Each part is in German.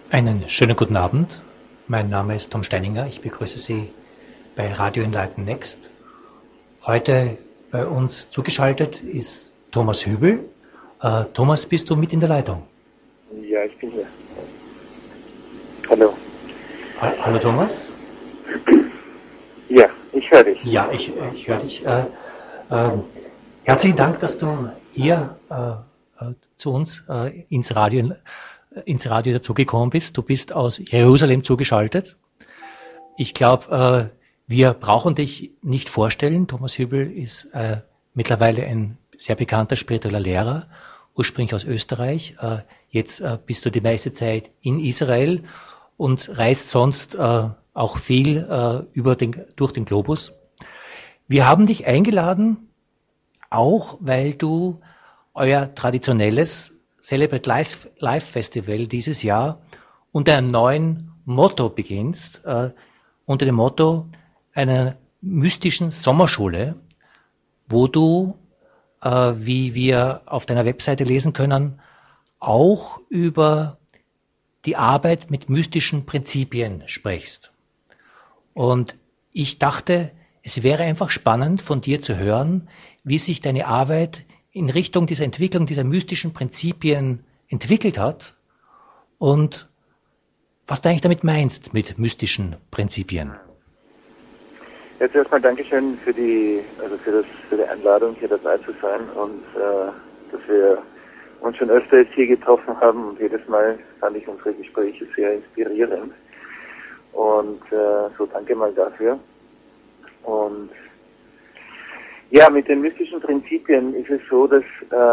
Einen schönen guten Abend. Mein Name ist Tom Steininger. Ich begrüße Sie bei Radio Enlighten Next. Heute bei uns zugeschaltet ist Thomas Hübel. Thomas, bist du mit in der Leitung? Ja, ich bin hier. Hallo. Hallo Thomas? Ja, ich höre dich. Ja, ich höre dich. Herzlichen Dank, dass du hier zu uns ins Radio dazugekommen bist. Du bist aus Jerusalem zugeschaltet. Ich glaube, wir brauchen dich nicht vorstellen. Thomas Hübel ist mittlerweile ein sehr bekannter spiritueller Lehrer, ursprünglich aus Österreich. Jetzt bist du die meiste Zeit in Israel und reist sonst auch viel durch den Globus. Wir haben dich eingeladen, auch weil du euer traditionelles Celebrate Life Festival dieses Jahr unter einem neuen Motto beginnst, unter dem Motto einer mystischen Sommerschule, wo du, wie wir auf deiner Webseite lesen können, auch über die Arbeit mit mystischen Prinzipien sprichst. Und ich dachte, es wäre einfach spannend von dir zu hören, wie sich deine Arbeit in Richtung dieser Entwicklung dieser mystischen Prinzipien entwickelt hat und was du eigentlich damit meinst mit mystischen Prinzipien. Jetzt erstmal Dankeschön für die Einladung, hier dabei zu sein und dass wir uns schon öfter jetzt hier getroffen haben und jedes Mal fand ich unsere Gespräche sehr inspirierend und so danke mal dafür. Und ja, mit den mystischen Prinzipien ist es so, dass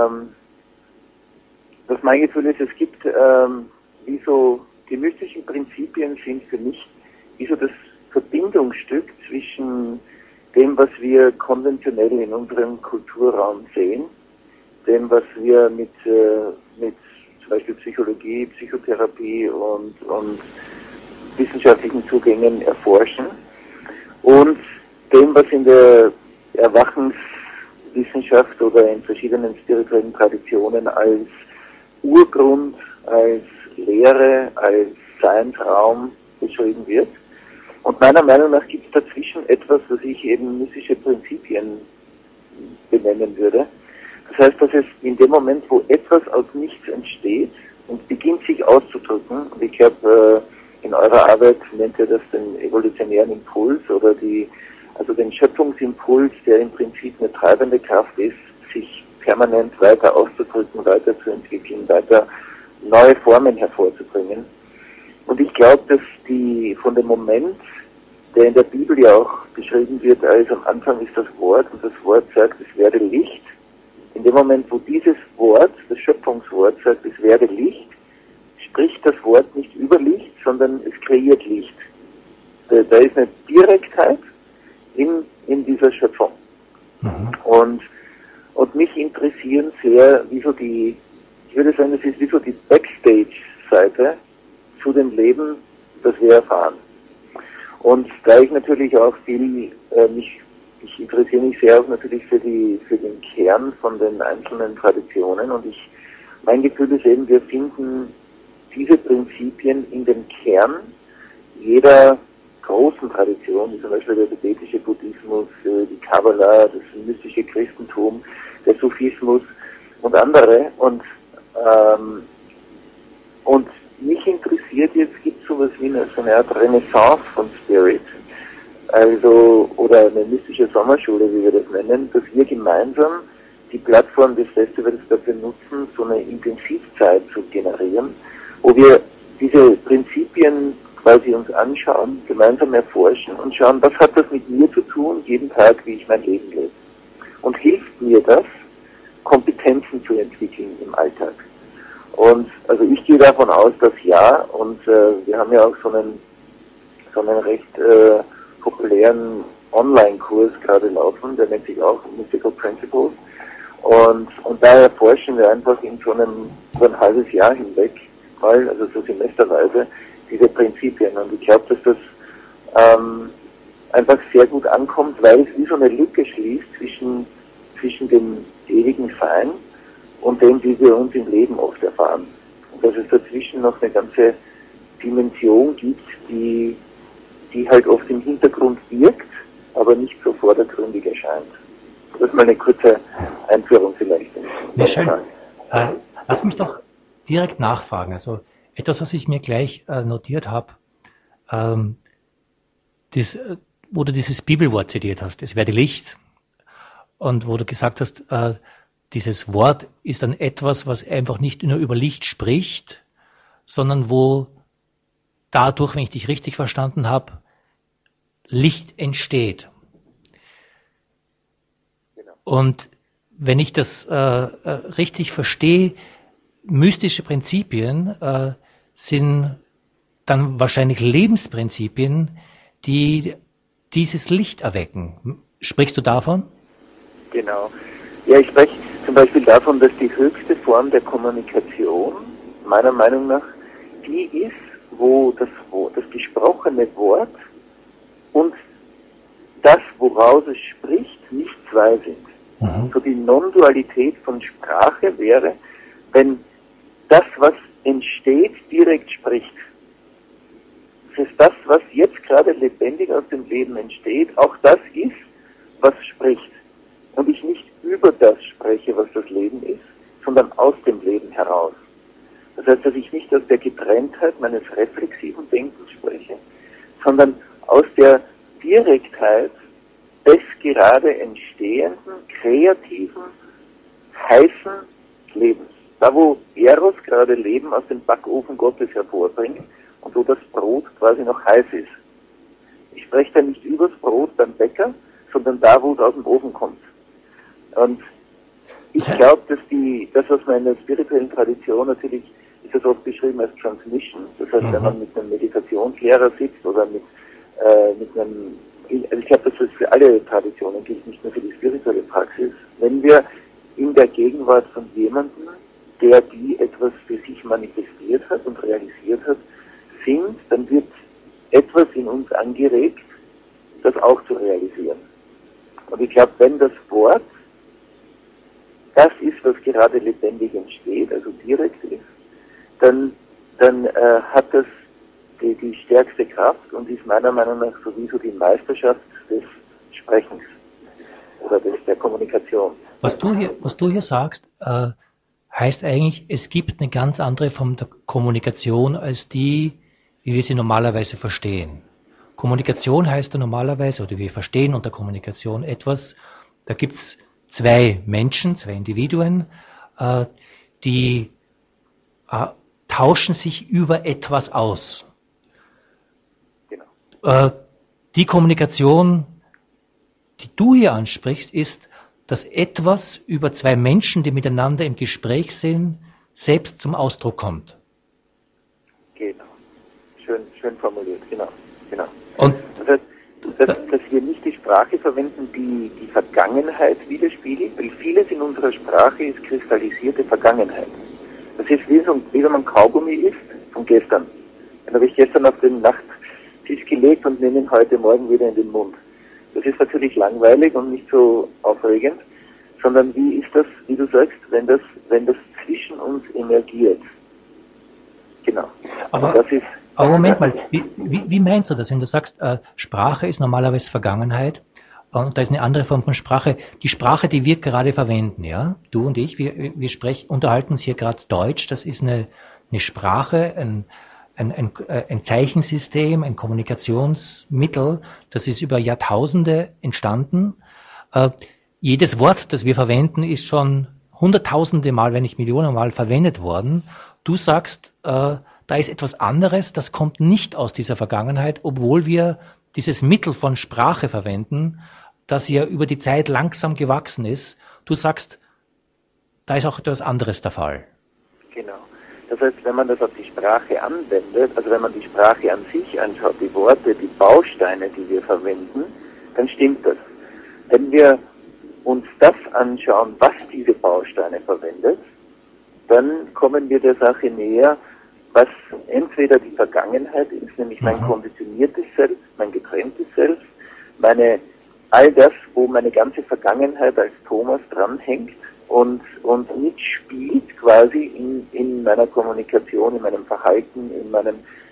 mein Gefühl ist, es gibt die mystischen Prinzipien sind für mich wie so das Verbindungsstück zwischen dem, was wir konventionell in unserem Kulturraum sehen, dem, was wir mit zum Beispiel Psychologie, Psychotherapie und wissenschaftlichen Zugängen erforschen und dem, was in der Erwachenswissenschaft oder in verschiedenen spirituellen Traditionen als Urgrund, als Lehre, als Seinsraum beschrieben wird. Und meiner Meinung nach gibt es dazwischen etwas, was ich eben mystische Prinzipien benennen würde. Das heißt, dass es in dem Moment, wo etwas aus nichts entsteht und beginnt sich auszudrücken, und ich glaube, in eurer Arbeit nennt ihr das den evolutionären Impuls oder den Schöpfungsimpuls, der im Prinzip eine treibende Kraft ist, sich permanent weiter auszudrücken, weiterzuentwickeln, weiter neue Formen hervorzubringen. Und ich glaube, dass von dem Moment, der in der Bibel ja auch beschrieben wird, als am Anfang ist das Wort und das Wort sagt, es werde Licht. In dem Moment, wo dieses Wort, das Schöpfungswort sagt, es werde Licht, spricht das Wort nicht über Licht, sondern es kreiert Licht. Da ist eine Direktheit in dieser Schöpfung. Mhm. Und mich interessieren sehr, ich würde sagen, das ist wie so die Backstage-Seite zu dem Leben, das wir erfahren. Und da ich natürlich auch ich interessiere mich sehr auch natürlich für den Kern von den einzelnen Traditionen und mein Gefühl ist eben, wir finden diese Prinzipien in dem Kern jeder großen Tradition, wie zum Beispiel der tibetische Buddhismus, die Kabbalah, das mystische Christentum, der Sufismus und andere. Und mich interessiert jetzt, gibt es sowas wie so eine Art Renaissance von Spirit, oder eine mystische Sommerschule, wie wir das nennen, dass wir gemeinsam die Plattform des Festivals dafür nutzen, so eine Intensivzeit zu generieren, wo wir diese Prinzipien quasi uns anschauen, gemeinsam erforschen und schauen, was hat das mit mir zu tun, jeden Tag, wie ich mein Leben lebe. Und hilft mir das, Kompetenzen zu entwickeln im Alltag. Und also ich gehe davon aus, dass ja, und wir haben ja auch so einen recht populären Online-Kurs gerade laufen, der nennt sich auch Mystical Principles. Und da erforschen wir einfach in so ein halbes Jahr hinweg, also so semesterweise, diese Prinzipien. Und ich glaube, dass das einfach sehr gut ankommt, weil es wie so eine Lücke schließt zwischen dem ewigen Sein und dem, wie wir uns im Leben oft erfahren. Und dass es dazwischen noch eine ganze Dimension gibt, die halt oft im Hintergrund wirkt, aber nicht so vordergründig erscheint. Das ist mal eine kurze Einführung vielleicht. Ja, schön. Lass mich doch direkt nachfragen. Also etwas, was ich mir gleich notiert habe, wo du dieses Bibelwort zitiert hast, es werde Licht, und wo du gesagt hast, dieses Wort ist dann etwas, was einfach nicht nur über Licht spricht, sondern wo dadurch, wenn ich dich richtig verstanden habe, Licht entsteht. Genau. Und wenn ich das richtig verstehe, mystische Prinzipien sind dann wahrscheinlich Lebensprinzipien, die dieses Licht erwecken. Sprichst du davon? Genau. Ja, ich spreche zum Beispiel davon, dass die höchste Form der Kommunikation, meiner Meinung nach, die ist, wo das gesprochene Wort und das, woraus es spricht, nicht zwei sind. Mhm. So die Non-Dualität von Sprache wäre, wenn das, was entsteht, direkt spricht. Das ist das, was jetzt gerade lebendig aus dem Leben entsteht, auch das ist, was spricht. Und ich nicht über das spreche, was das Leben ist, sondern aus dem Leben heraus. Das heißt, dass ich nicht aus der Getrenntheit meines reflexiven Denkens spreche, sondern aus der Direktheit des gerade entstehenden, kreativen, heißen Lebens. Da, wo Eros gerade Leben aus dem Backofen Gottes hervorbringt und wo das Brot quasi noch heiß ist. Ich spreche da nicht übers Brot beim Bäcker, sondern da, wo es aus dem Ofen kommt. Und ich glaube, dass das, was man in der spirituellen Tradition natürlich, ist das oft beschrieben als Transmission. Das heißt, wenn man mit einem Meditationslehrer sitzt oder mit einem, also ich glaube, dass das für alle Traditionen gilt, nicht nur für die spirituelle Praxis. Wenn wir in der Gegenwart von jemandem, der die etwas für sich manifestiert hat und realisiert hat, sind, dann wird etwas in uns angeregt, das auch zu realisieren. Und ich glaube, wenn das Wort das ist, was gerade lebendig entsteht, also direkt ist, dann hat das die stärkste Kraft und ist meiner Meinung nach sowieso die Meisterschaft des Sprechens oder der Kommunikation. Was du hier sagst, heißt eigentlich, es gibt eine ganz andere Form der Kommunikation als die, wie wir sie normalerweise verstehen. Kommunikation heißt ja normalerweise, oder wir verstehen unter Kommunikation etwas, da gibt's zwei Menschen, zwei Individuen, die tauschen sich über etwas aus. Genau. Die Kommunikation, die du hier ansprichst, ist, dass etwas über zwei Menschen, die miteinander im Gespräch sind, selbst zum Ausdruck kommt. Genau. Schön formuliert, genau. Und das heißt, dass wir nicht die Sprache verwenden, die die Vergangenheit widerspiegelt, weil vieles in unserer Sprache ist kristallisierte Vergangenheit. Das ist wie wenn man Kaugummi isst von gestern. Den habe ich gestern auf den Nachttisch gelegt und nehme ihn heute Morgen wieder in den Mund. Das ist natürlich langweilig und nicht so aufregend, sondern wie ist das, wie du sagst, wenn das zwischen uns emergiert. Genau. Aber Moment mal, wie meinst du das, wenn du sagst, Sprache ist normalerweise Vergangenheit und da ist eine andere Form von Sprache, die Sprache, die wir gerade verwenden, ja, du und ich, wir unterhalten uns hier gerade Deutsch, das ist eine Sprache, ein Zeichensystem, ein Kommunikationsmittel, das ist über Jahrtausende entstanden. Jedes Wort, das wir verwenden, ist schon hunderttausende Mal, wenn nicht Millionen Mal verwendet worden. Du sagst, da ist etwas anderes, das kommt nicht aus dieser Vergangenheit, obwohl wir dieses Mittel von Sprache verwenden, das ja über die Zeit langsam gewachsen ist. Du sagst, da ist auch etwas anderes der Fall. Genau. Das heißt, wenn man das auf die Sprache anwendet, also wenn man die Sprache an sich anschaut, die Worte, die Bausteine, die wir verwenden, dann stimmt das. Wenn wir uns das anschauen, was diese Bausteine verwendet, dann kommen wir der Sache näher, was entweder die Vergangenheit ist, nämlich mein konditioniertes Selbst, mein getrenntes Selbst, all das, wo meine ganze Vergangenheit als Thomas dranhängt und mitspielt quasi in meiner Kommunikation, in meinem Verhalten, in meinem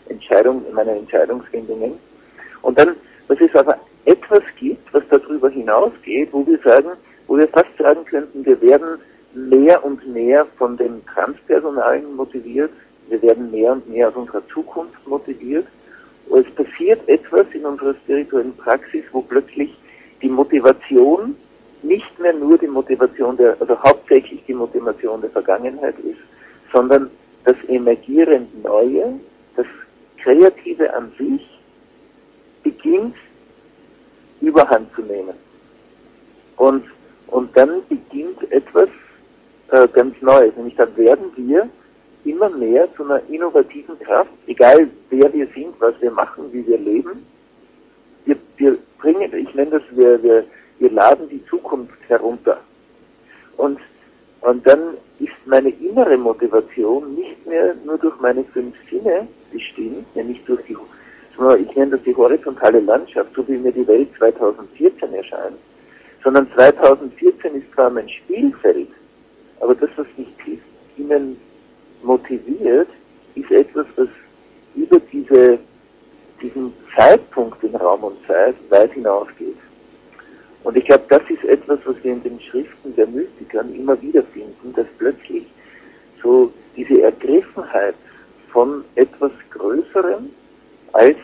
in meinen Entscheidungsfindungen. Und dann, dass es aber etwas gibt, was darüber hinausgeht, wo wir fast sagen könnten, wir werden mehr und mehr von dem Transpersonalen motiviert, wir werden mehr und mehr aus unserer Zukunft motiviert. Und es passiert etwas in unserer spirituellen Praxis, wo plötzlich die Motivation nicht mehr nur die Motivation also hauptsächlich die Motivation der Vergangenheit ist, sondern das emergierend Neue, das Kreative an sich beginnt Überhand zu nehmen. Und dann beginnt etwas ganz Neues. Nämlich dann werden wir immer mehr zu einer innovativen Kraft, egal wer wir sind, was wir machen, wie wir leben. Wir bringen, ich nenne das, wir laden die Zukunft herunter. Und dann ist meine innere Motivation nicht mehr nur durch meine 5 Sinne bestimmt, nämlich durch ich nenne das die horizontale Landschaft, so wie mir die Welt 2014 erscheint, sondern 2014 ist zwar mein Spielfeld, aber das, was mich tief innen motiviert, ist etwas, was über diesen Zeitpunkt in Raum und Zeit weit hinausgeht. Und ich glaube, das ist etwas, was wir in den Schriften der Mystikern immer wieder finden, dass plötzlich so diese Ergriffenheit von etwas Größerem als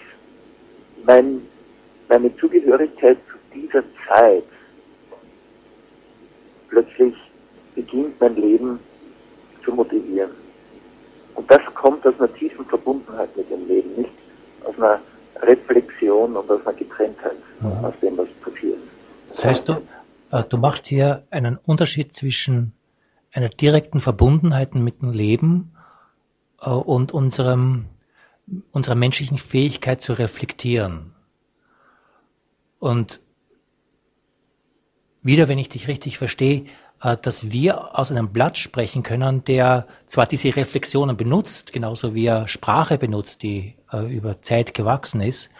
meine Zugehörigkeit zu dieser Zeit plötzlich beginnt, mein Leben zu motivieren. Und das kommt aus einer tiefen Verbundenheit mit dem Leben, nicht aus einer Reflexion und aus einer Getrenntheit aus dem, was passiert. Das heißt, du machst hier einen Unterschied zwischen einer direkten Verbundenheit mit dem Leben und unserer menschlichen Fähigkeit zu reflektieren. Und wieder, wenn ich dich richtig verstehe, dass wir aus einem Blatt sprechen können, der zwar diese Reflexionen benutzt, genauso wie er Sprache benutzt, die über Zeit gewachsen ist,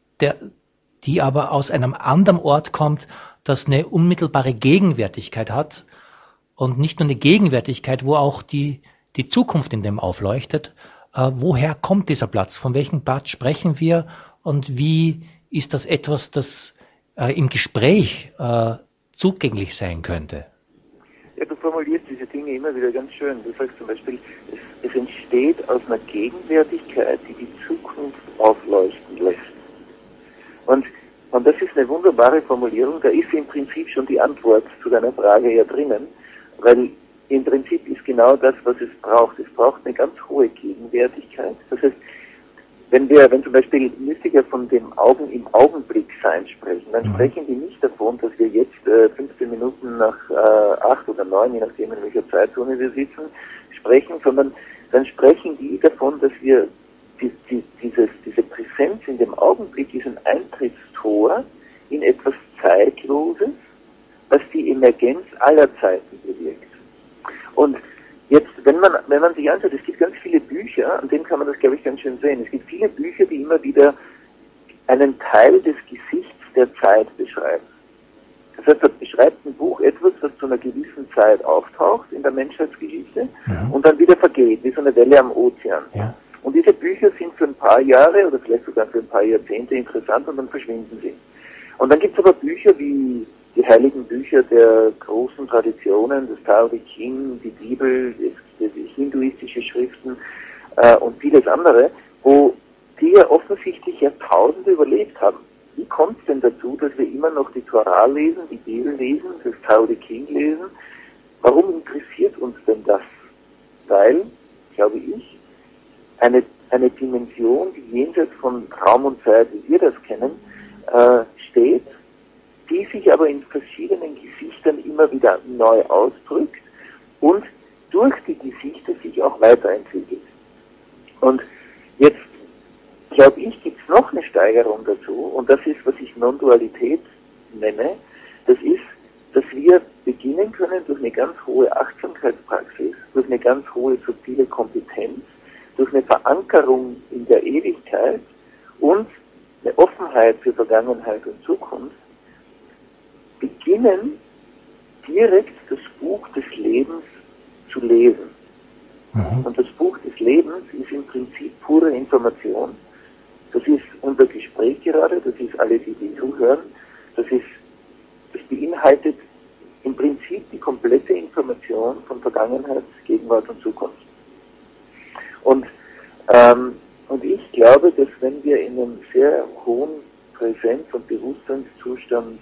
die aber aus einem anderen Ort kommt, das eine unmittelbare Gegenwärtigkeit hat und nicht nur eine Gegenwärtigkeit, wo auch die Zukunft in dem aufleuchtet. Woher kommt dieser Platz? Von welchem Platz sprechen wir? Und wie ist das etwas, das im Gespräch zugänglich sein könnte? Ja, du formulierst diese Dinge immer wieder ganz schön. Du sagst zum Beispiel, es entsteht aus einer Gegenwärtigkeit, die die Zukunft aufleuchten lässt. Und das ist eine wunderbare Formulierung, da ist im Prinzip schon die Antwort zu deiner Frage ja drinnen, weil im Prinzip ist genau das, was es braucht. Es braucht eine ganz hohe Gegenwärtigkeit. Das heißt, wenn zum Beispiel Mystiker von dem im Augenblick sein sprechen, dann sprechen die nicht davon, dass wir jetzt 15 Minuten nach 8 oder 9, je nachdem in welcher Zeitzone wir sitzen, sprechen, sondern dann sprechen die davon, dass wir diese Präsenz in dem Augenblick ist ein Eintrittstor in etwas Zeitloses, was die Emergenz aller Zeiten bewirkt. Und jetzt, wenn man sich anschaut, es gibt ganz viele Bücher, an denen kann man das, glaube ich, ganz schön sehen. Es gibt viele Bücher, die immer wieder einen Teil des Gesichts der Zeit beschreiben. Das heißt, da beschreibt ein Buch etwas, was zu einer gewissen Zeit auftaucht in der Menschheitsgeschichte und dann wieder vergeht, wie so eine Welle am Ozean. Ja. Und diese Bücher sind für ein paar Jahre oder vielleicht sogar für ein paar Jahrzehnte interessant und dann verschwinden sie. Und dann gibt es aber Bücher wie die heiligen Bücher der großen Traditionen, das Tao Te Ching, die Bibel, die hinduistische Schriften und vieles andere, wo die ja offensichtlich Jahrtausende überlebt haben. Wie kommt es denn dazu, dass wir immer noch die Torah lesen, die Bibel lesen, das Tao Te Ching lesen? Warum interessiert uns denn das? Weil, glaube ich, eine Dimension, die jenseits von Raum und Zeit, wie wir das kennen, steht, die sich aber in verschiedenen Gesichtern immer wieder neu ausdrückt und durch die Gesichter sich auch weiterentwickelt. Und jetzt, glaube ich, gibt es noch eine Steigerung dazu, und das ist, was ich Non-Dualität nenne, das ist, dass wir beginnen können durch eine ganz hohe Achtsamkeitspraxis, durch eine ganz hohe subtile Kompetenz, durch eine Verankerung in der Ewigkeit und eine Offenheit für Vergangenheit und Zukunft, beginnen, direkt das Buch des Lebens zu lesen. Und das Buch des Lebens ist im Prinzip pure Information. Das ist unser Gespräch gerade, das ist alle, die zuhören, das beinhaltet im Prinzip die komplette Information von Vergangenheit, Gegenwart und Zukunft. Und ich glaube, dass wenn wir in einem sehr hohen Präsenz- und Bewusstseinszustand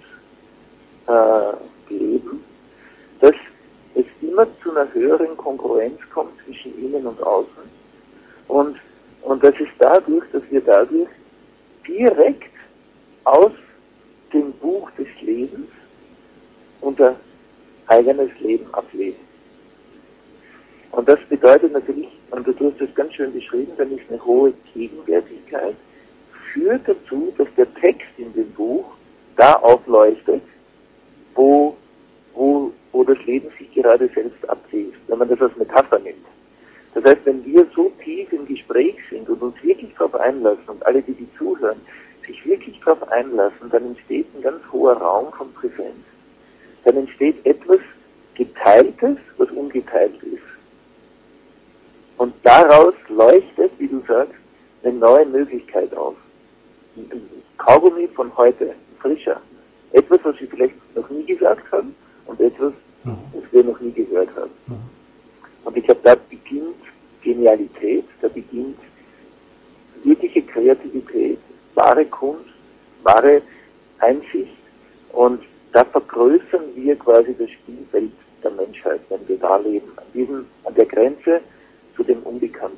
leben, dass es immer zu einer höheren Konkurrenz kommt zwischen innen und außen. Und das ist dadurch, dass wir dadurch direkt aus dem Buch des Lebens unser eigenes Leben ablesen. Und das bedeutet natürlich, und du hast das ganz schön beschrieben, dann ist eine hohe Gegenwärtigkeit, führt dazu, dass der Text in dem Buch da aufleuchtet, wo das Leben sich gerade selbst abzielt, wenn man das als Metapher nimmt. Das heißt, wenn wir so tief im Gespräch sind und uns wirklich darauf einlassen, und alle, die zuhören, sich wirklich darauf einlassen, dann entsteht ein ganz hoher Raum von Präsenz. Dann entsteht etwas Geteiltes, was ungeteilt ist. Und daraus leuchtet, wie du sagst, eine neue Möglichkeit auf. Ein Kaugummi von heute, frischer. Etwas, was wir vielleicht noch nie gesagt haben und etwas, was wir noch nie gehört haben. Und ich glaube, da beginnt Genialität, da beginnt wirkliche Kreativität, wahre Kunst, wahre Einsicht, und da vergrößern wir quasi das Spielfeld der Menschheit, wenn wir da leben, an der Grenze zu dem Unbekannten.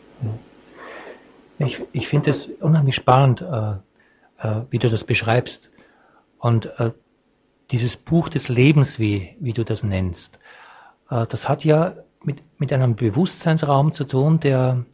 Ich finde es unheimlich spannend, wie du das beschreibst. Und dieses Buch des Lebens, wie du das nennst, das hat ja mit einem Bewusstseinsraum zu tun, der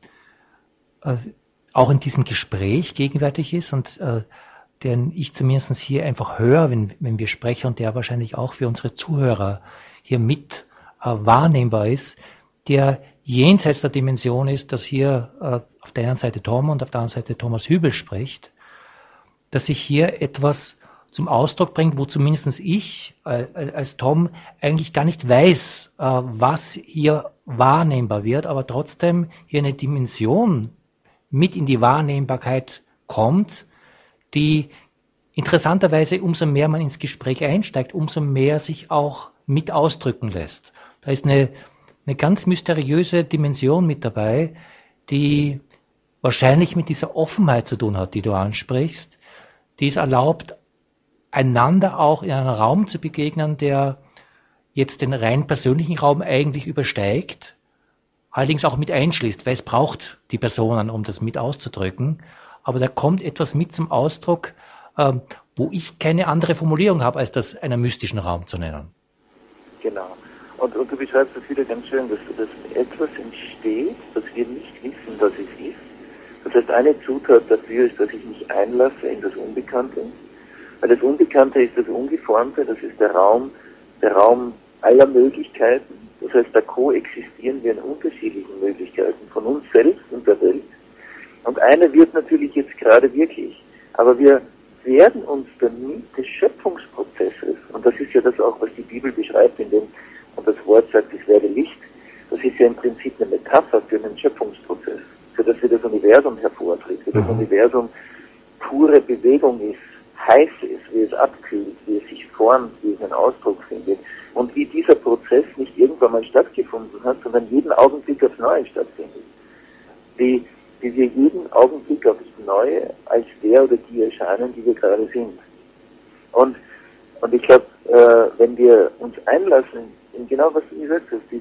auch in diesem Gespräch gegenwärtig ist und den ich zumindest hier einfach höre, wenn wir sprechen, und der wahrscheinlich auch für unsere Zuhörer hier mit wahrnehmbar ist, der jenseits der Dimension ist, dass hier auf der einen Seite Tom und auf der anderen Seite Thomas Hübel spricht, dass sich hier etwas zum Ausdruck bringt, wo zumindest ich als Tom eigentlich gar nicht weiß, was hier wahrnehmbar wird, aber trotzdem hier eine Dimension mit in die Wahrnehmbarkeit kommt, die interessanterweise, umso mehr man ins Gespräch einsteigt, umso mehr sich auch mit ausdrücken lässt. Da ist eine ganz mysteriöse Dimension mit dabei, die wahrscheinlich mit dieser Offenheit zu tun hat, die du ansprichst, die es erlaubt, einander auch in einem Raum zu begegnen, der jetzt den rein persönlichen Raum eigentlich übersteigt, allerdings auch mit einschließt, weil es braucht die Personen, um das mit auszudrücken. Aber da kommt etwas mit zum Ausdruck, wo ich keine andere Formulierung habe, als das einen mystischen Raum zu nennen. Genau. Und du beschreibst das wieder ganz schön, dass etwas entsteht, das wir nicht wissen, was es ist. Das heißt, eine Zutat dafür ist, dass ich mich einlasse in das Unbekannte. Weil das Unbekannte ist das Ungeformte, das ist der Raum aller Möglichkeiten. Das heißt, da koexistieren wir in unterschiedlichen Möglichkeiten von uns selbst und der Welt. Und eine wird natürlich jetzt gerade wirklich, aber wir werden uns damit des Schöpfungsprozesses, und das ist ja das auch, was die Bibel beschreibt, und das Wort sagt, es werde Licht, das ist ja im Prinzip eine Metapher für einen Schöpfungsprozess, für das, wie das Universum hervortritt, wie das Universum pure Bewegung ist, heiß ist, wie es abkühlt, wie es sich formt, wie es einen Ausdruck findet, und wie dieser Prozess nicht irgendwann mal stattgefunden hat, sondern jeden Augenblick aufs Neue stattfindet. Wie wir jeden Augenblick aufs Neue als der oder die erscheinen, die wir gerade sind. Und ich glaube, wenn wir uns einlassen, in genau was du gesagt hast,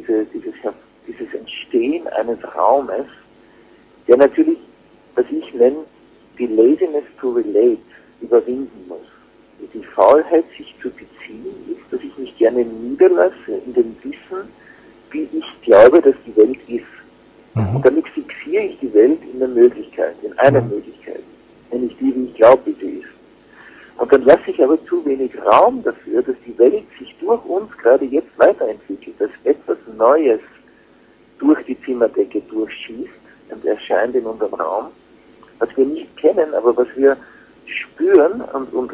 dieses Entstehen eines Raumes, der natürlich, was ich nenne, die Laziness to relate überwinden muss. Die Faulheit, sich zu beziehen, ist, dass ich mich gerne niederlasse in dem Wissen, wie ich glaube, dass die Welt ist. Und damit fixiere ich die Welt in der Möglichkeit, in einer Möglichkeit, nämlich die, wie ich glaube, wie sie ist. Und dann lasse ich aber zu wenig Raum dafür, dass die Welt sich durch uns gerade jetzt weiterentwickelt, dass etwas Neues durch die Zimmerdecke durchschießt und erscheint in unserem Raum, was wir nicht kennen, aber was wir spüren und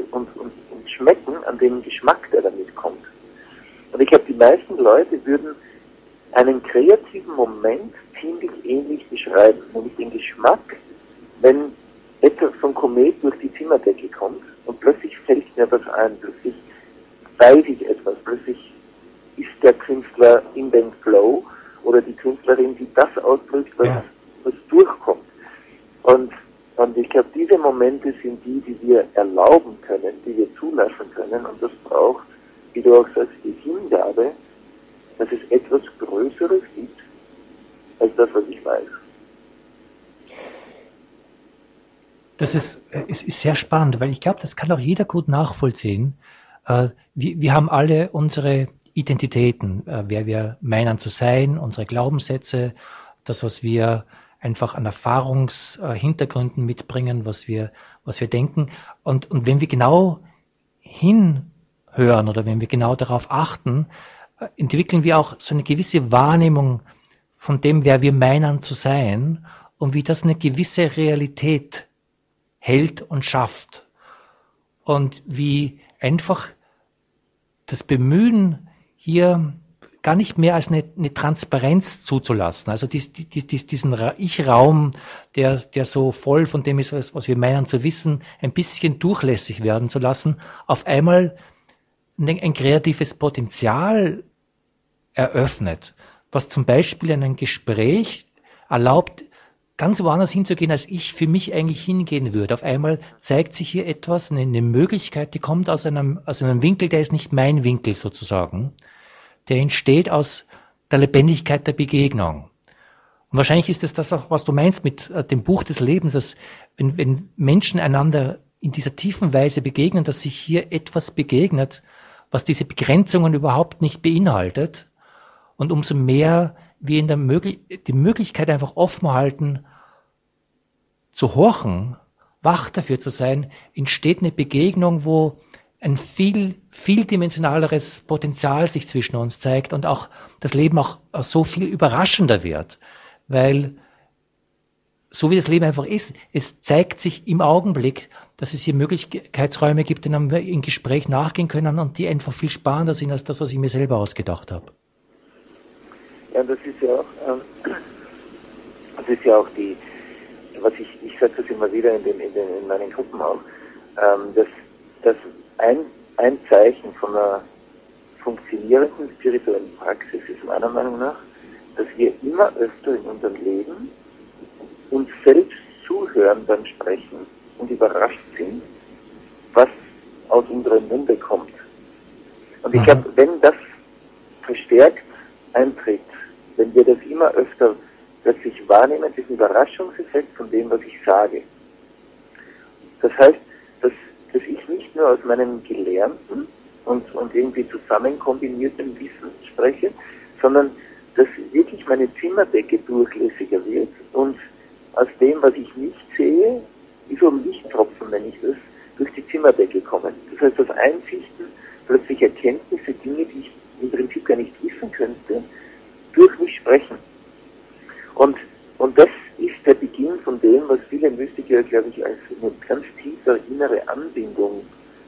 schmecken an dem Geschmack, der damit kommt. Und ich glaube, die meisten Leute würden einen kreativen Moment ziemlich ähnlich beschreiben, nämlich den Geschmack, wenn etwas vom Komet durch die Zimmerdecke kommt und plötzlich fällt mir was ein, plötzlich weiß ich etwas, plötzlich ist der Künstler in dem Flow oder die Künstlerin, die das ausdrückt, was durchkommt. Und ich glaube, diese Momente sind die wir erlauben können, die wir zulassen können, und das braucht, wie du auch sagst, die Hingabe, dass es etwas Größeres gibt, als das, was ich weiß. Es ist sehr spannend, weil ich glaube, das kann auch jeder gut nachvollziehen. Wir haben alle unsere Identitäten, wer wir meinen zu sein, unsere Glaubenssätze, das, was wir einfach an Erfahrungshintergründen mitbringen, was wir denken. Und wenn wir genau hinhören oder wenn wir genau darauf achten, entwickeln wir auch so eine gewisse Wahrnehmung von dem, wer wir meinen zu sein und wie das eine gewisse Realität hält und schafft. Und wie einfach das Bemühen, hier gar nicht mehr als eine Transparenz zuzulassen. Also diesen Ich-Raum, der so voll von dem ist, was wir meinen zu wissen, ein bisschen durchlässig werden zu lassen, auf einmal ein kreatives Potenzial eröffnet, was zum Beispiel in einem Gespräch erlaubt, ganz woanders hinzugehen, als ich für mich eigentlich hingehen würde. Auf einmal zeigt sich hier etwas, eine Möglichkeit, die kommt aus einem Winkel, der ist nicht mein Winkel sozusagen. Der entsteht aus der Lebendigkeit der Begegnung. Und wahrscheinlich ist es das auch, was du meinst mit dem Buch des Lebens, dass wenn Menschen einander in dieser tiefen Weise begegnen, dass sich hier etwas begegnet, was diese Begrenzungen überhaupt nicht beinhaltet. Und umso mehr wir in die Möglichkeit einfach offen halten, zu horchen, wach dafür zu sein, entsteht eine Begegnung, wo ein vieldimensionaleres Potenzial sich zwischen uns zeigt und auch das Leben auch so viel überraschender wird. Weil so wie das Leben einfach ist, es zeigt sich im Augenblick, dass es hier Möglichkeitsräume gibt, denen wir im Gespräch nachgehen können und die einfach viel spannender sind als das, was ich mir selber ausgedacht habe. Ja, das ist ja auch die, was ich sage das immer wieder in meinen Gruppen auch, dass ein Zeichen von einer funktionierenden spirituellen Praxis ist meiner Meinung nach, dass wir immer öfter in unserem Leben uns selbst zuhören beim Sprechen und überrascht sind, was aus unserem Munde kommt. Und ich glaube, wenn das verstärkt eintritt, wenn wir das immer öfter plötzlich wahrnehmen, diesen Überraschungseffekt von dem, was ich sage. Das heißt, dass ich nicht nur aus meinem gelernten und irgendwie zusammen kombinierten Wissen spreche, sondern dass wirklich meine Zimmerdecke durchlässiger wird und aus dem, was ich nicht sehe, wie so ein Lichttropfen, wenn ich das, durch die Zimmerdecke kommen. Das heißt, aus Einsichten, plötzlich Erkenntnisse, Dinge, die ich im Prinzip gar nicht wissen könnte, durch mich sprechen. Und das ist der Beginn von dem, was viele Mystiker, glaube ich, als eine ganz tiefe innere Anbindung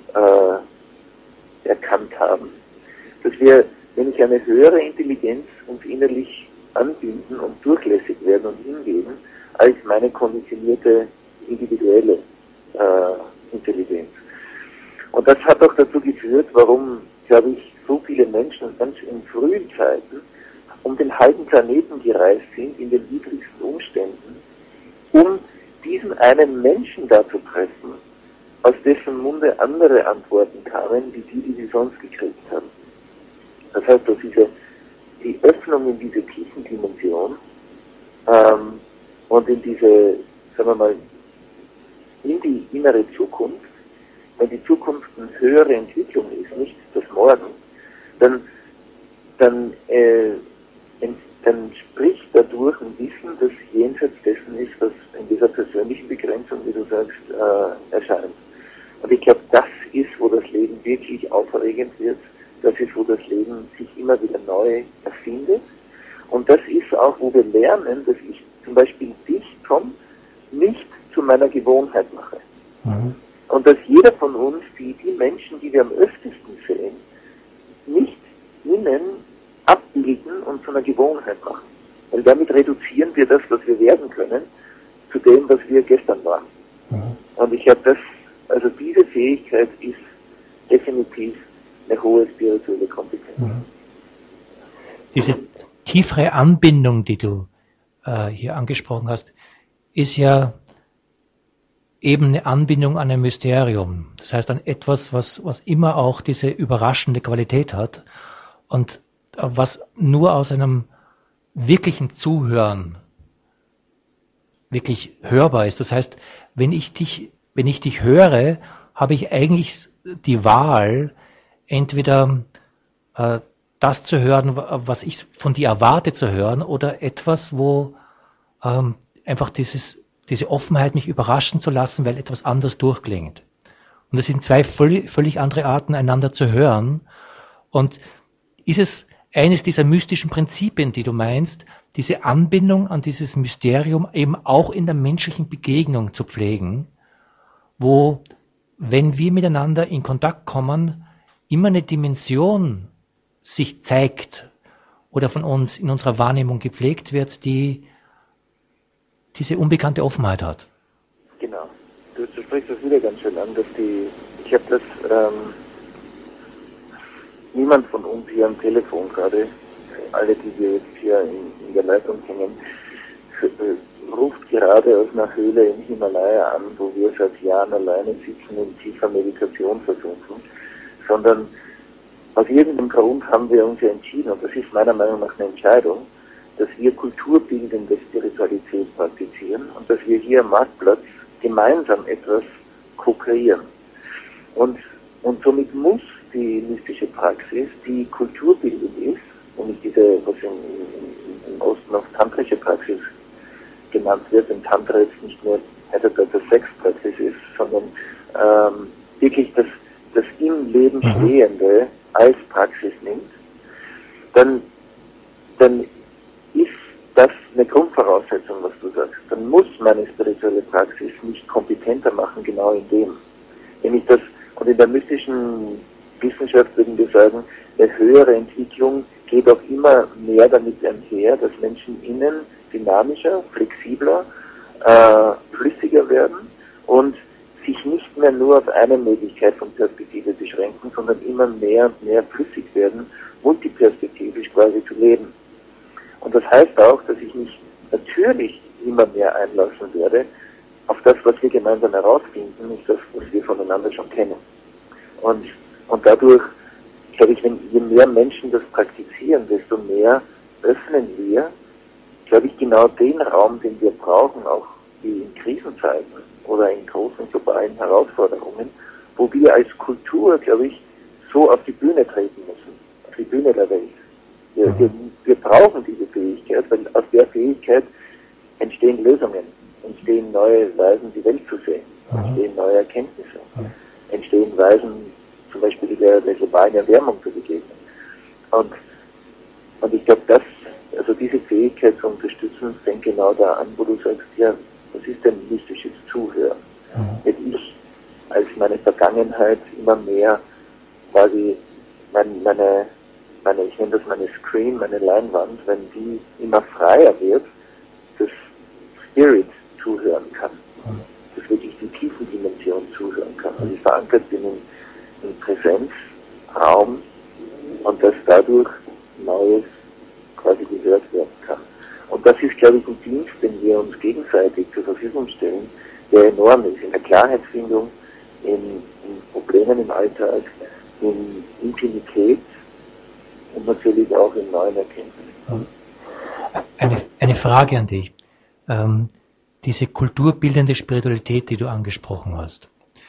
erkannt haben. Dass wir, wenn ich eine höhere Intelligenz uns innerlich anbinden und durchlässig werden und hingeben, als meine konditionierte individuelle Intelligenz. Und das hat auch dazu geführt, warum, glaube ich, so viele Menschen ganz in frühen Zeiten um den halben Planeten gereist sind, in den widrigsten Umständen, um diesen einen Menschen da zu treffen, aus dessen Munde andere Antworten kamen, wie die sie sonst gekriegt haben. Das heißt, dass die Öffnung in diese Tiefendimension und in diese, sagen wir mal, in die innere Zukunft, wenn die Zukunft eine höhere Entwicklung ist, nicht das Morgen, dann spricht dadurch ein Wissen, das jenseits dessen ist, was in dieser persönlichen Begrenzung, wie du sagst, erscheint. Und ich glaube, das ist, wo das Leben wirklich aufregend wird. Das ist, wo das Leben sich immer wieder neu erfindet. Und das ist auch, wo wir lernen, dass ich zum Beispiel dich, Tom, nicht zu meiner Gewohnheit mache. Mhm. Und dass jeder von uns, die Menschen, die wir am öftesten sehen, nicht ihnen abbilden abbilden und zu einer Gewohnheit machen. Weil damit reduzieren wir das, was wir werden können, zu dem, was wir gestern waren. Und ich habe also diese Fähigkeit ist definitiv eine hohe spirituelle Kompetenz. Diese tiefere Anbindung, die du hier angesprochen hast, ist ja eben eine Anbindung an ein Mysterium. Das heißt an etwas, was immer auch diese überraschende Qualität hat und was nur aus einem wirklichen Zuhören wirklich hörbar ist. Das heißt, wenn ich dich höre, habe ich eigentlich die Wahl, entweder das zu hören, was ich von dir erwarte zu hören, oder etwas, wo einfach diese Offenheit, mich überraschen zu lassen, weil etwas anders durchklingt. Und das sind zwei völlig andere Arten, einander zu hören. Und ist es eines dieser mystischen Prinzipien, die du meinst, diese Anbindung an dieses Mysterium eben auch in der menschlichen Begegnung zu pflegen, wo, wenn wir miteinander in Kontakt kommen, immer eine Dimension sich zeigt oder von uns in unserer Wahrnehmung gepflegt wird, die diese unbekannte Offenheit hat. Genau. Du sprichst das wieder ganz schön an, dass ich habe das, niemand von uns hier am Telefon gerade, alle, die wir jetzt hier in der Leitung hängen, ruft gerade aus einer Höhle im Himalaya an, wo wir seit Jahren alleine sitzen in tiefer Meditation versunken, sondern aus irgendeinem Grund haben wir uns ja entschieden, und das ist meiner Meinung nach eine Entscheidung, dass wir kulturbildende Spiritualität praktizieren und dass wir hier am Marktplatz gemeinsam etwas ko-kreieren. Und somit muss die mystische Praxis, die kulturbildend ist, und nicht diese, was im Osten auch tantrische Praxis genannt wird, denn Tantra jetzt nicht nur heterogene Sexpraxis ist, sondern wirklich das im Leben Stehende als Praxis nimmt, dann ist das eine Grundvoraussetzung, was du sagst. Dann muss meine spirituelle Praxis mich kompetenter machen, genau in dem. Nämlich das, und in der mystischen Wissenschaft würden wir sagen, eine höhere Entwicklung geht auch immer mehr damit einher, dass Menschen innen dynamischer, flexibler, flüssiger werden und sich nicht mehr nur auf eine Möglichkeit von Perspektive beschränken, sondern immer mehr und mehr flüssig werden, multiperspektivisch quasi zu leben. Und das heißt auch, dass ich mich natürlich immer mehr einlassen werde auf das, was wir gemeinsam herausfinden, nicht das, was wir voneinander schon kennen. Und dadurch, glaube ich, je mehr Menschen das praktizieren, desto mehr öffnen wir, glaube ich, genau den Raum, den wir brauchen, auch wie in Krisenzeiten oder in großen globalen Herausforderungen, wo wir als Kultur, glaube ich, so auf die Bühne treten müssen, auf die Bühne der Welt. Wir brauchen diese Fähigkeit, weil aus der Fähigkeit entstehen Lösungen, entstehen neue Weisen, die Welt zu sehen, entstehen neue Erkenntnisse, entstehen Weisen, zum Beispiel der globalen Erwärmung zu begegnen. Und ich glaube, also diese Fähigkeit zu unterstützen, fängt genau da an, wo du sagst, ja, was ist denn mystisches Zuhören? Wenn ich als meine Vergangenheit immer mehr quasi ich nenne das meine Screen, meine Leinwand, wenn die immer freier wird, das Spirit zuhören kann. Dass wirklich die tiefen Dimension zuhören kann. Also ich verankert bin in Präsenz, Raum und dass dadurch Neues quasi gehört werden kann. Und das ist, glaube ich, ein Dienst, den wir uns gegenseitig zur Verfügung stellen, der enorm ist in der Klarheitsfindung, in Problemen im Alltag, in Intimität und natürlich auch in neuen Erkenntnissen. Eine Frage an dich. Diese kulturbildende Spiritualität, die du angesprochen hast,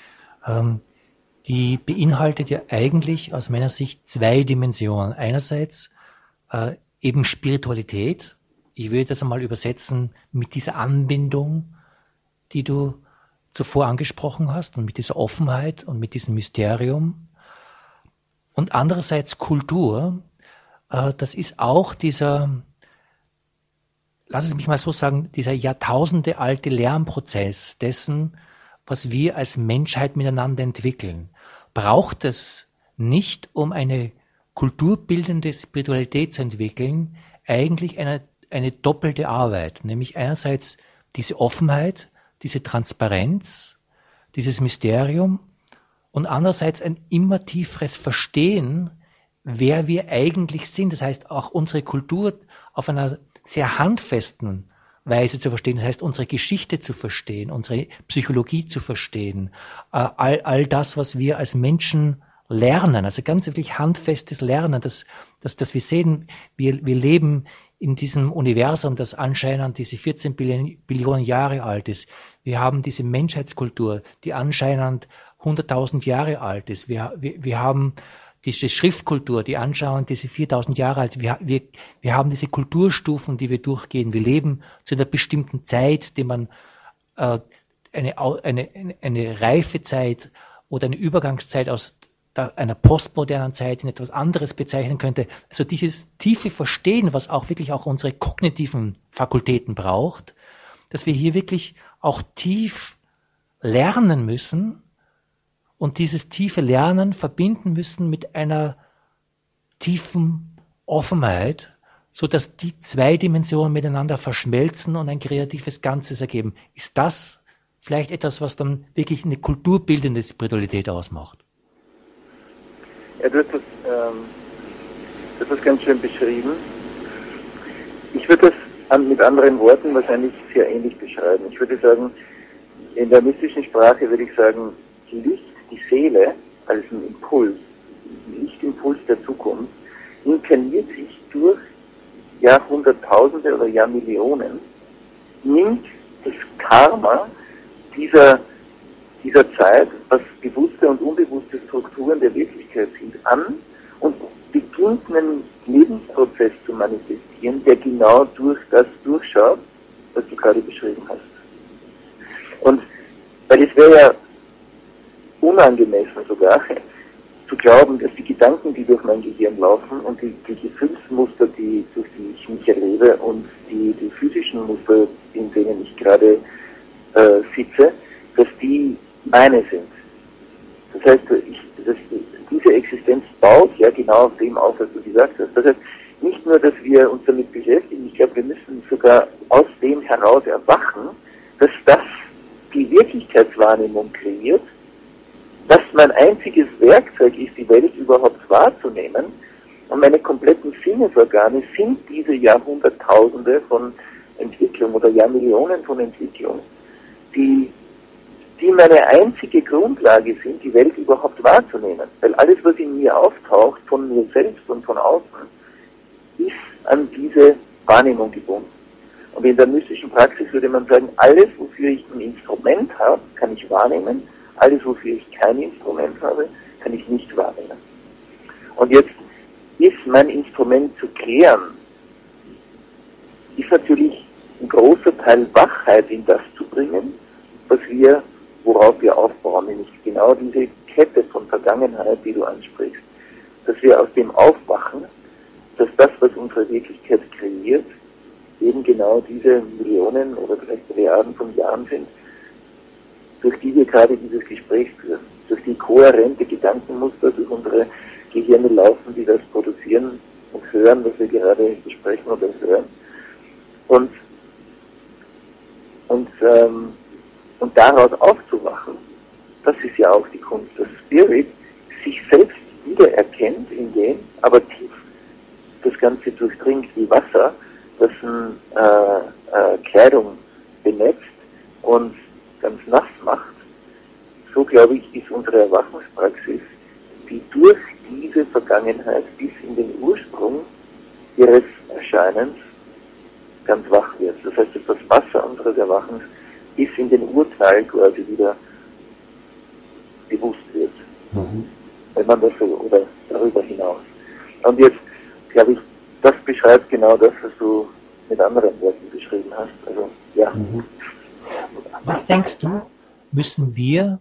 die beinhaltet ja eigentlich aus meiner Sicht zwei Dimensionen. Einerseits eben Spiritualität. Ich würde das einmal übersetzen mit dieser Anbindung, die du zuvor angesprochen hast, und mit dieser Offenheit und mit diesem Mysterium. Und andererseits Kultur. Das ist auch dieser, lass es mich mal so sagen, dieser jahrtausendealte Lernprozess dessen, was wir als Menschheit miteinander entwickeln. Braucht es nicht, um eine kulturbildende Spiritualität zu entwickeln, eigentlich eine doppelte Arbeit, nämlich einerseits diese Offenheit, diese Transparenz, dieses Mysterium und andererseits ein immer tieferes Verstehen, wer wir eigentlich sind. Das heißt, auch unsere Kultur auf einer sehr handfesten Weise zu verstehen, das heißt, unsere Geschichte zu verstehen, unsere Psychologie zu verstehen, all das, was wir als Menschen lernen, also ganz wirklich handfestes Lernen, dass wir sehen, wir leben in diesem Universum, das anscheinend diese 14 Billionen Jahre alt ist. Wir haben diese Menschheitskultur, die anscheinend 100.000 Jahre alt ist. Wir haben diese Schriftkultur, die anscheinend diese 4.000 Jahre alt ist. Wir haben diese Kulturstufen, die wir durchgehen. Wir leben zu einer bestimmten Zeit, die man eine Reifezeit oder eine Übergangszeit aus einer postmodernen Zeit in etwas anderes bezeichnen könnte. Also dieses tiefe Verstehen, was auch wirklich auch unsere kognitiven Fakultäten braucht, dass wir hier wirklich auch tief lernen müssen und dieses tiefe Lernen verbinden müssen mit einer tiefen Offenheit, so dass die zwei Dimensionen miteinander verschmelzen und ein kreatives Ganzes ergeben. Ist das vielleicht etwas, was dann wirklich eine kulturbildende Spiritualität ausmacht? Ja, du hast das ganz schön beschrieben. Ich würde das mit anderen Worten wahrscheinlich sehr ähnlich beschreiben. Ich würde sagen, in der mystischen Sprache würde ich sagen, Licht, die Seele als ein Impuls, ein Lichtimpuls der Zukunft, inkarniert sich durch Jahrhunderttausende oder Jahrmillionen, nimmt das Karma dieser Zeit, was bewusste und unbewusste Strukturen der Wirklichkeit sind, an und beginnt einen Lebensprozess zu manifestieren, der genau durch das durchschaut, was du gerade beschrieben hast. Und weil es wäre ja unangemessen sogar, zu glauben, dass die Gedanken, die durch mein Gehirn laufen und die Gefühlsmuster, durch die ich mich erlebe und die physischen Muster, in denen ich gerade sitze, dass die meine sind. Das heißt, diese Existenz baut ja genau auf dem auf, was du gesagt hast. Das heißt, nicht nur, dass wir uns damit beschäftigen, ich glaube, wir müssen sogar aus dem heraus erwachen, dass das die Wirklichkeitswahrnehmung kreiert, dass mein einziges Werkzeug ist, die Welt überhaupt wahrzunehmen, und meine kompletten Sinnesorgane sind diese Jahrhunderttausende von Entwicklung oder Jahrmillionen von Entwicklung, die meine einzige Grundlage sind, die Welt überhaupt wahrzunehmen. Weil alles, was in mir auftaucht, von mir selbst und von außen, ist an diese Wahrnehmung gebunden. Und in der mystischen Praxis würde man sagen, alles, wofür ich ein Instrument habe, kann ich wahrnehmen. Alles, wofür ich kein Instrument habe, kann ich nicht wahrnehmen. Und jetzt ist mein Instrument zu klären, ist natürlich ein großer Teil Wachheit in das zu bringen, worauf wir aufbauen, nämlich genau diese Kette von Vergangenheit, die du ansprichst, dass wir aus dem aufwachen, dass das, was unsere Wirklichkeit kreiert, eben genau diese Millionen oder vielleicht Milliarden von Jahren sind, durch die wir gerade dieses Gespräch führen, durch die kohärente Gedankenmuster durch unsere Gehirne laufen, die das produzieren und hören, was wir gerade besprechen oder hören. Und daraus aufzuwachen, das ist ja auch die Kunst, dass Spirit sich selbst wiedererkennt in dem, aber tief das Ganze durchdringt wie Wasser, das Kleidung benetzt und ganz nass macht. So, glaube ich, ist unsere Erwachungspraxis, die durch diese Vergangenheit bis in den Ursprung ihres Erscheinens ganz wach wird. Das heißt, dass das Wasser unseres Erwachens bis in den Urteil quasi wieder bewusst wird. Wenn man das so, oder darüber hinaus. Und jetzt, glaube ich, das beschreibt genau das, was du mit anderen Worten beschrieben hast. Also, ja. Was denkst du, müssen wir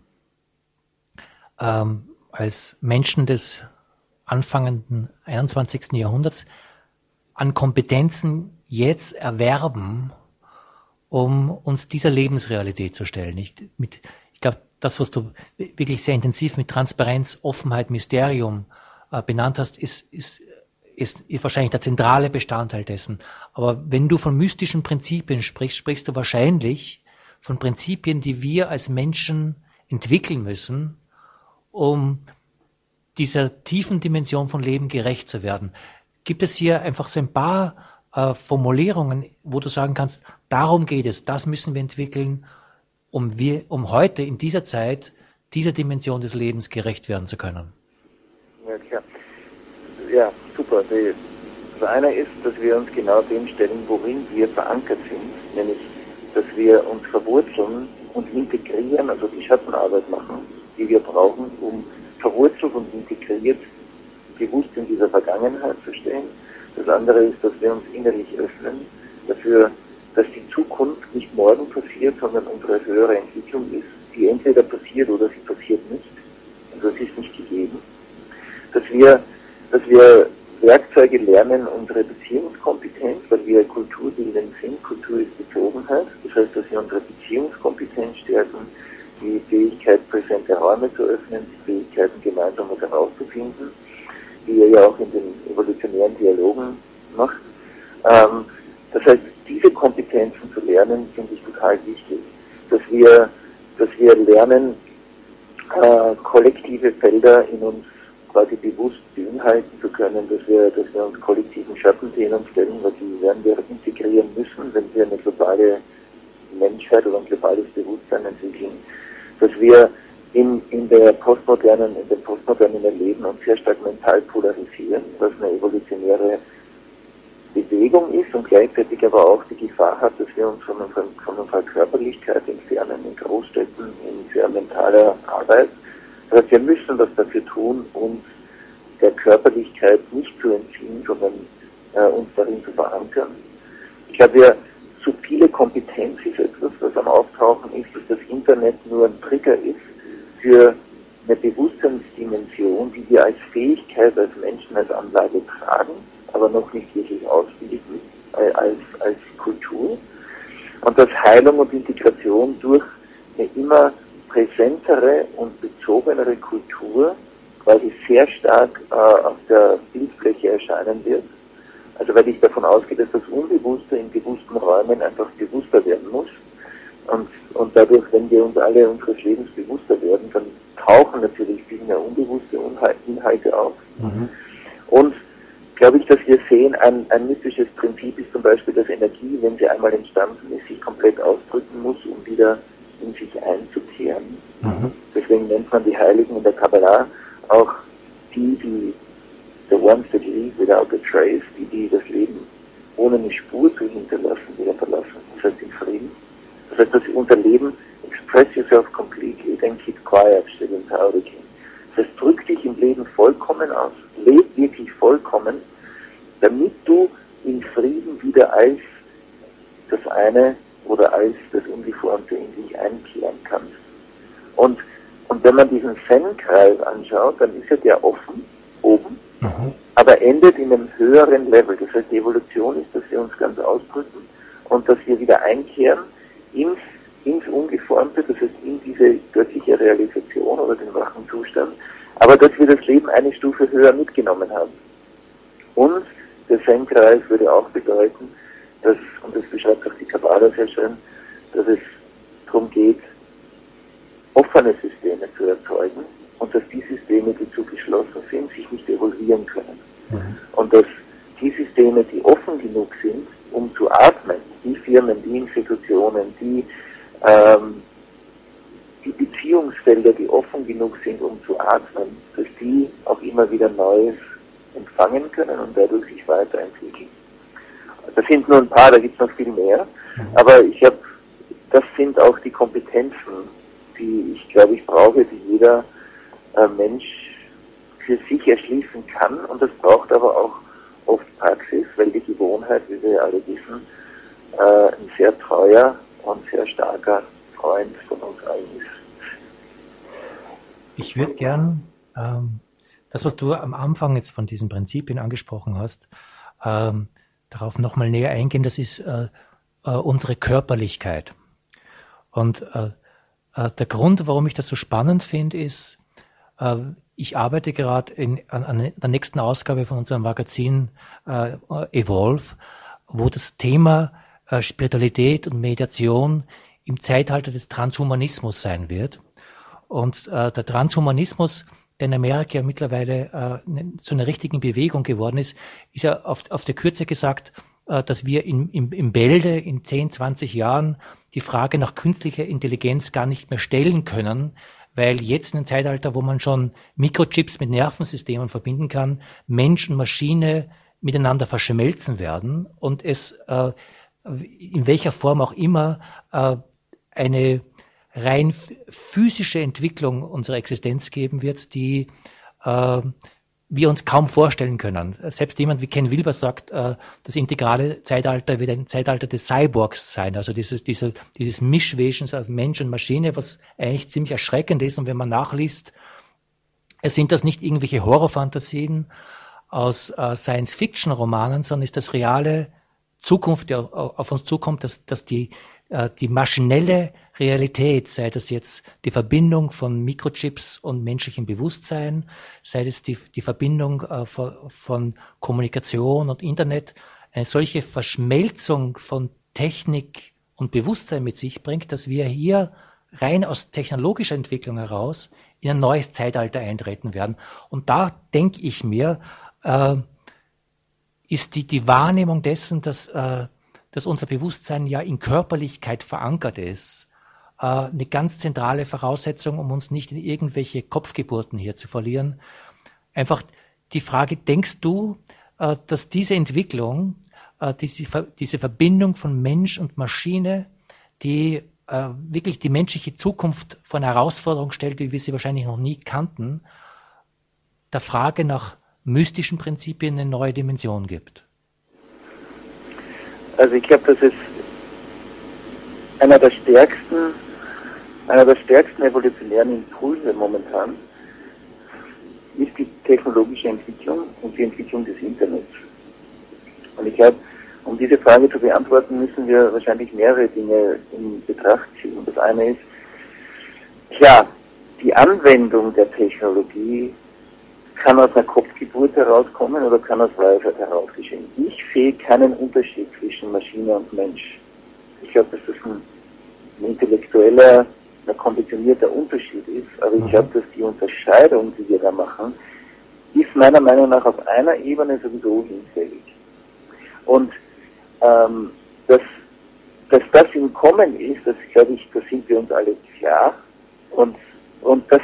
als Menschen des anfangenden 21. Jahrhunderts an Kompetenzen jetzt erwerben, um uns dieser Lebensrealität zu stellen? Ich glaube, das, was du wirklich sehr intensiv mit Transparenz, Offenheit, Mysterium benannt hast, ist wahrscheinlich der zentrale Bestandteil dessen. Aber wenn du von mystischen Prinzipien sprichst, sprichst du wahrscheinlich von Prinzipien, die wir als Menschen entwickeln müssen, um dieser tiefen Dimension von Leben gerecht zu werden. Gibt es hier einfach so ein paar Formulierungen, wo du sagen kannst, darum geht es, das müssen wir entwickeln, um heute in dieser Zeit dieser Dimension des Lebens gerecht werden zu können? Ja, klar. Ja, super. Das eine ist, dass wir uns genau dem stellen, worin wir verankert sind, nämlich, dass wir uns verwurzeln und integrieren, also die Schattenarbeit machen, die wir brauchen, um verwurzelt und integriert bewusst in dieser Vergangenheit zu stehen. Das andere ist, dass wir uns innerlich öffnen dafür, dass die Zukunft nicht morgen passiert, sondern unsere höhere Entwicklung ist, die entweder passiert oder sie passiert nicht. Also es ist nicht gegeben. Dass wir Werkzeuge lernen, unsere Beziehungskompetenz, weil wir kulturbildend sind, Kultur ist Bezogenheit, das heißt, dass wir unsere Beziehungskompetenz stärken, die Fähigkeit, präsente Räume zu öffnen, die Fähigkeiten, gemeinsam was herauszufinden, die ihr ja auch in den evolutionären Dialogen macht. Das heißt, diese Kompetenzen zu lernen, finde ich total wichtig, dass wir lernen, kollektive Felder in uns quasi bewusst beinhalten zu können, dass wir uns kollektiven Schattenthemen stellen, weil die werden wir integrieren müssen, wenn wir eine globale Menschheit oder ein globales Bewusstsein entwickeln, dass wir in dem postmodernen Erleben uns sehr stark mental polarisieren, was eine evolutionäre Bewegung ist und gleichzeitig aber auch die Gefahr hat, dass wir uns von unserer Körperlichkeit entfernen in Großstädten, in sehr mentaler Arbeit. Das heißt, wir müssen das dafür tun, uns der Körperlichkeit nicht zu entziehen, sondern uns darin zu verankern. Ich glaube, subtile Kompetenz ist etwas, was am Auftauchen ist, dass das Internet nur ein Trigger ist für eine Bewusstseinsdimension, die wir als Fähigkeit, als Menschen, als Anlage tragen, aber noch nicht wirklich ausbilden als Kultur. Und dass Heilung und Integration durch eine immer präsentere und bezogenere Kultur quasi sehr stark auf der Bildfläche erscheinen wird. Also weil ich davon ausgehe, dass das Unbewusste in bewussten Räumen einfach bewusster werden muss. Und dadurch, wenn wir uns alle unseres Lebens bewusster werden, dann tauchen natürlich viel mehr unbewusste Inhalte auf. Mhm. Und glaube ich, dass wir sehen, ein mystisches Prinzip ist zum Beispiel, dass Energie, wenn sie einmal entstanden ist, sich komplett ausdrücken muss, um wieder in sich einzukehren. Mhm. Deswegen nennt man die Heiligen in der Kabbalah auch die the ones that leave without a trace, die das Leben ohne eine Spur zu hinterlassen, wieder verlassen. Das heißt in Frieden. Das heißt, dass unser Leben express yourself completely, then keep quiet, steht in Tao Te Ching. Das heißt, drück dich im Leben vollkommen aus, leb wirklich vollkommen, damit du in Frieden wieder als das eine oder als das Ungeformte in dich einkehren kannst. Und wenn man diesen Zen-Kreis anschaut, dann ist der offen, oben, aber endet in einem höheren Level. Das heißt, die Evolution ist, dass wir uns ganz ausdrücken und dass wir wieder einkehren ins Ungeformte, das heißt in diese göttliche Realisation oder den wachen Zustand, aber dass wir das Leben eine Stufe höher mitgenommen haben. Und der Zen-Kreis würde auch bedeuten, dass, und das beschreibt auch die Kabbala sehr schön, dass es darum geht, offene Systeme zu erzeugen und dass die Systeme, die zu geschlossen sind, sich nicht evolvieren können. Mhm. Und dass die Systeme, die offen genug sind, um zu atmen, die Firmen, die Institutionen, die Beziehungsfelder, die offen genug sind, um zu atmen, dass die auch immer wieder Neues empfangen können und dadurch sich weiterentwickeln. Das sind nur ein paar, da gibt es noch viel mehr, aber das sind auch die Kompetenzen, die ich glaube ich brauche, die jeder Mensch für sich erschließen kann, und das braucht aber auch oft Praxis, weil die Gewohnheit, wie wir alle wissen, ein sehr treuer und sehr starker Freund von uns allen ist. Ich würde gern das, was du am Anfang jetzt von diesen Prinzipien angesprochen hast, darauf nochmal näher eingehen. Das ist unsere Körperlichkeit. Und der Grund, warum ich das so spannend finde, ist, Ich arbeite gerade an der nächsten Ausgabe von unserem Magazin Evolve, wo das Thema Spiritualität und Meditation im Zeitalter des Transhumanismus sein wird. Und der Transhumanismus, der in Amerika ja mittlerweile zu einer richtigen Bewegung geworden ist ja auf der Kürze gesagt, dass wir im Bälde in 10, 20 Jahren die Frage nach künstlicher Intelligenz gar nicht mehr stellen können, weil jetzt in einem Zeitalter, wo man schon Mikrochips mit Nervensystemen verbinden kann, Mensch und Maschine miteinander verschmelzen werden und es in welcher Form auch immer eine rein physische Entwicklung unserer Existenz geben wird, die wir uns kaum vorstellen können. Selbst jemand wie Ken Wilber sagt, das integrale Zeitalter wird ein Zeitalter des Cyborgs sein, also dieses Mischwesens aus Mensch und Maschine, was eigentlich ziemlich erschreckend ist. Und wenn man nachliest, sind das nicht irgendwelche Horrorfantasien aus Science-Fiction-Romanen, sondern ist das reale Zukunft, die auf uns zukommt, dass die maschinelle Realität, sei das jetzt die Verbindung von Mikrochips und menschlichem Bewusstsein, sei das die Verbindung von Kommunikation und Internet, eine solche Verschmelzung von Technik und Bewusstsein mit sich bringt, dass wir hier rein aus technologischer Entwicklung heraus in ein neues Zeitalter eintreten werden. Und da denke ich mir, ist die Wahrnehmung dessen, dass unser Bewusstsein ja in Körperlichkeit verankert ist, eine ganz zentrale Voraussetzung, um uns nicht in irgendwelche Kopfgeburten hier zu verlieren. Einfach die Frage, denkst du, dass diese Entwicklung, diese Verbindung von Mensch und Maschine, die wirklich die menschliche Zukunft vor eine Herausforderung stellt, wie wir sie wahrscheinlich noch nie kannten, der Frage nach mystischen Prinzipien eine neue Dimension gibt? Also ich glaube, dass es einer der stärksten evolutionären Impulse momentan ist die technologische Entwicklung und die Entwicklung des Internets. Und ich glaube, um diese Frage zu beantworten, müssen wir wahrscheinlich mehrere Dinge in Betracht ziehen. Und das eine ist, klar, die Anwendung der Technologie kann aus einer Kopfgeburt herauskommen oder kann aus Weisheit heraus geschehen. Ich sehe keinen Unterschied zwischen Maschine und Mensch. Ich glaube, dass das ein intellektueller, ein konditionierter Unterschied ist, aber ich glaube, dass die Unterscheidung, die wir da machen, ist meiner Meinung nach auf einer Ebene sowieso hinfällig. Und dass das im Kommen ist, das glaube ich, da sind wir uns alle klar. Und dass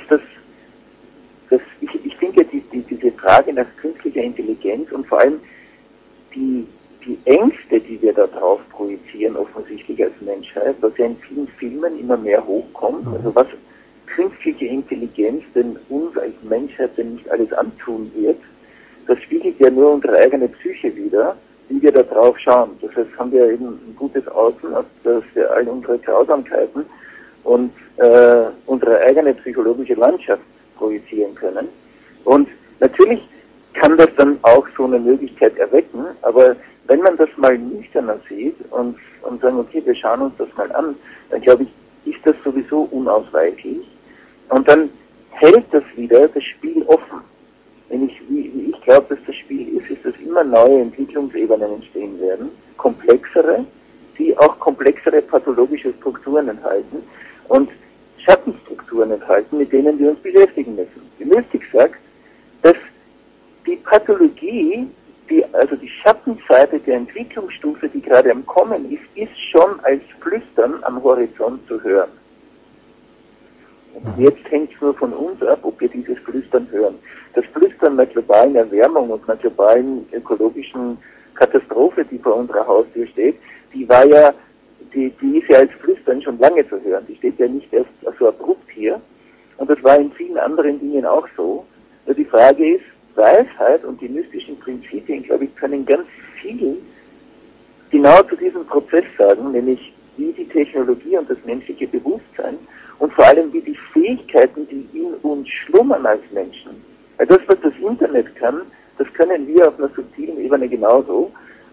ich denke, diese Frage nach künstlicher Intelligenz und vor allem die Ängste, die wir da drauf projizieren, offensichtlich als Menschheit, was ja in vielen Filmen immer mehr hochkommt, also was künstliche Intelligenz denn uns als Menschheit denn nicht alles antun wird, das spiegelt ja nur unsere eigene Psyche wider, wie wir da drauf schauen. Das heißt, haben wir eben ein gutes Außen, auf das wir all unsere Grausamkeiten und unsere eigene psychologische Landschaft projizieren können. Und natürlich kann das dann auch so eine Möglichkeit erwecken, aber wenn man das mal nüchterner sieht und sagen, okay, wir schauen uns das mal an, dann glaube ich, ist das sowieso unausweichlich. Und dann hält das wieder das Spiel offen. Wie ich glaube, dass das Spiel ist, dass immer neue Entwicklungsebenen entstehen werden, komplexere, die auch komplexere pathologische Strukturen enthalten und Schattenstrukturen enthalten, mit denen wir uns beschäftigen müssen. Die Mystik sagt, dass die Pathologie, also die Schattenseite der Entwicklungsstufe, die gerade am Kommen ist schon als Flüstern am Horizont zu hören. Und jetzt hängt es nur von uns ab, ob wir dieses Flüstern hören. Das Flüstern einer globalen Erwärmung und einer globalen ökologischen Katastrophe, die vor unserer Haustür steht, die ist ja als Flüstern schon lange zu hören. Die steht ja nicht erst so abrupt hier. Und das war in vielen anderen Dingen auch so. Nur die Frage ist, Weisheit und die mystischen Prinzipien, glaube ich, können ganz viel genau zu diesem Prozess sagen, nämlich wie die Technologie und das menschliche Bewusstsein und vor allem wie die Fähigkeiten, die in uns schlummern als Menschen. Weil das, was das Internet kann, das können wir auf einer subtilen Ebene genauso.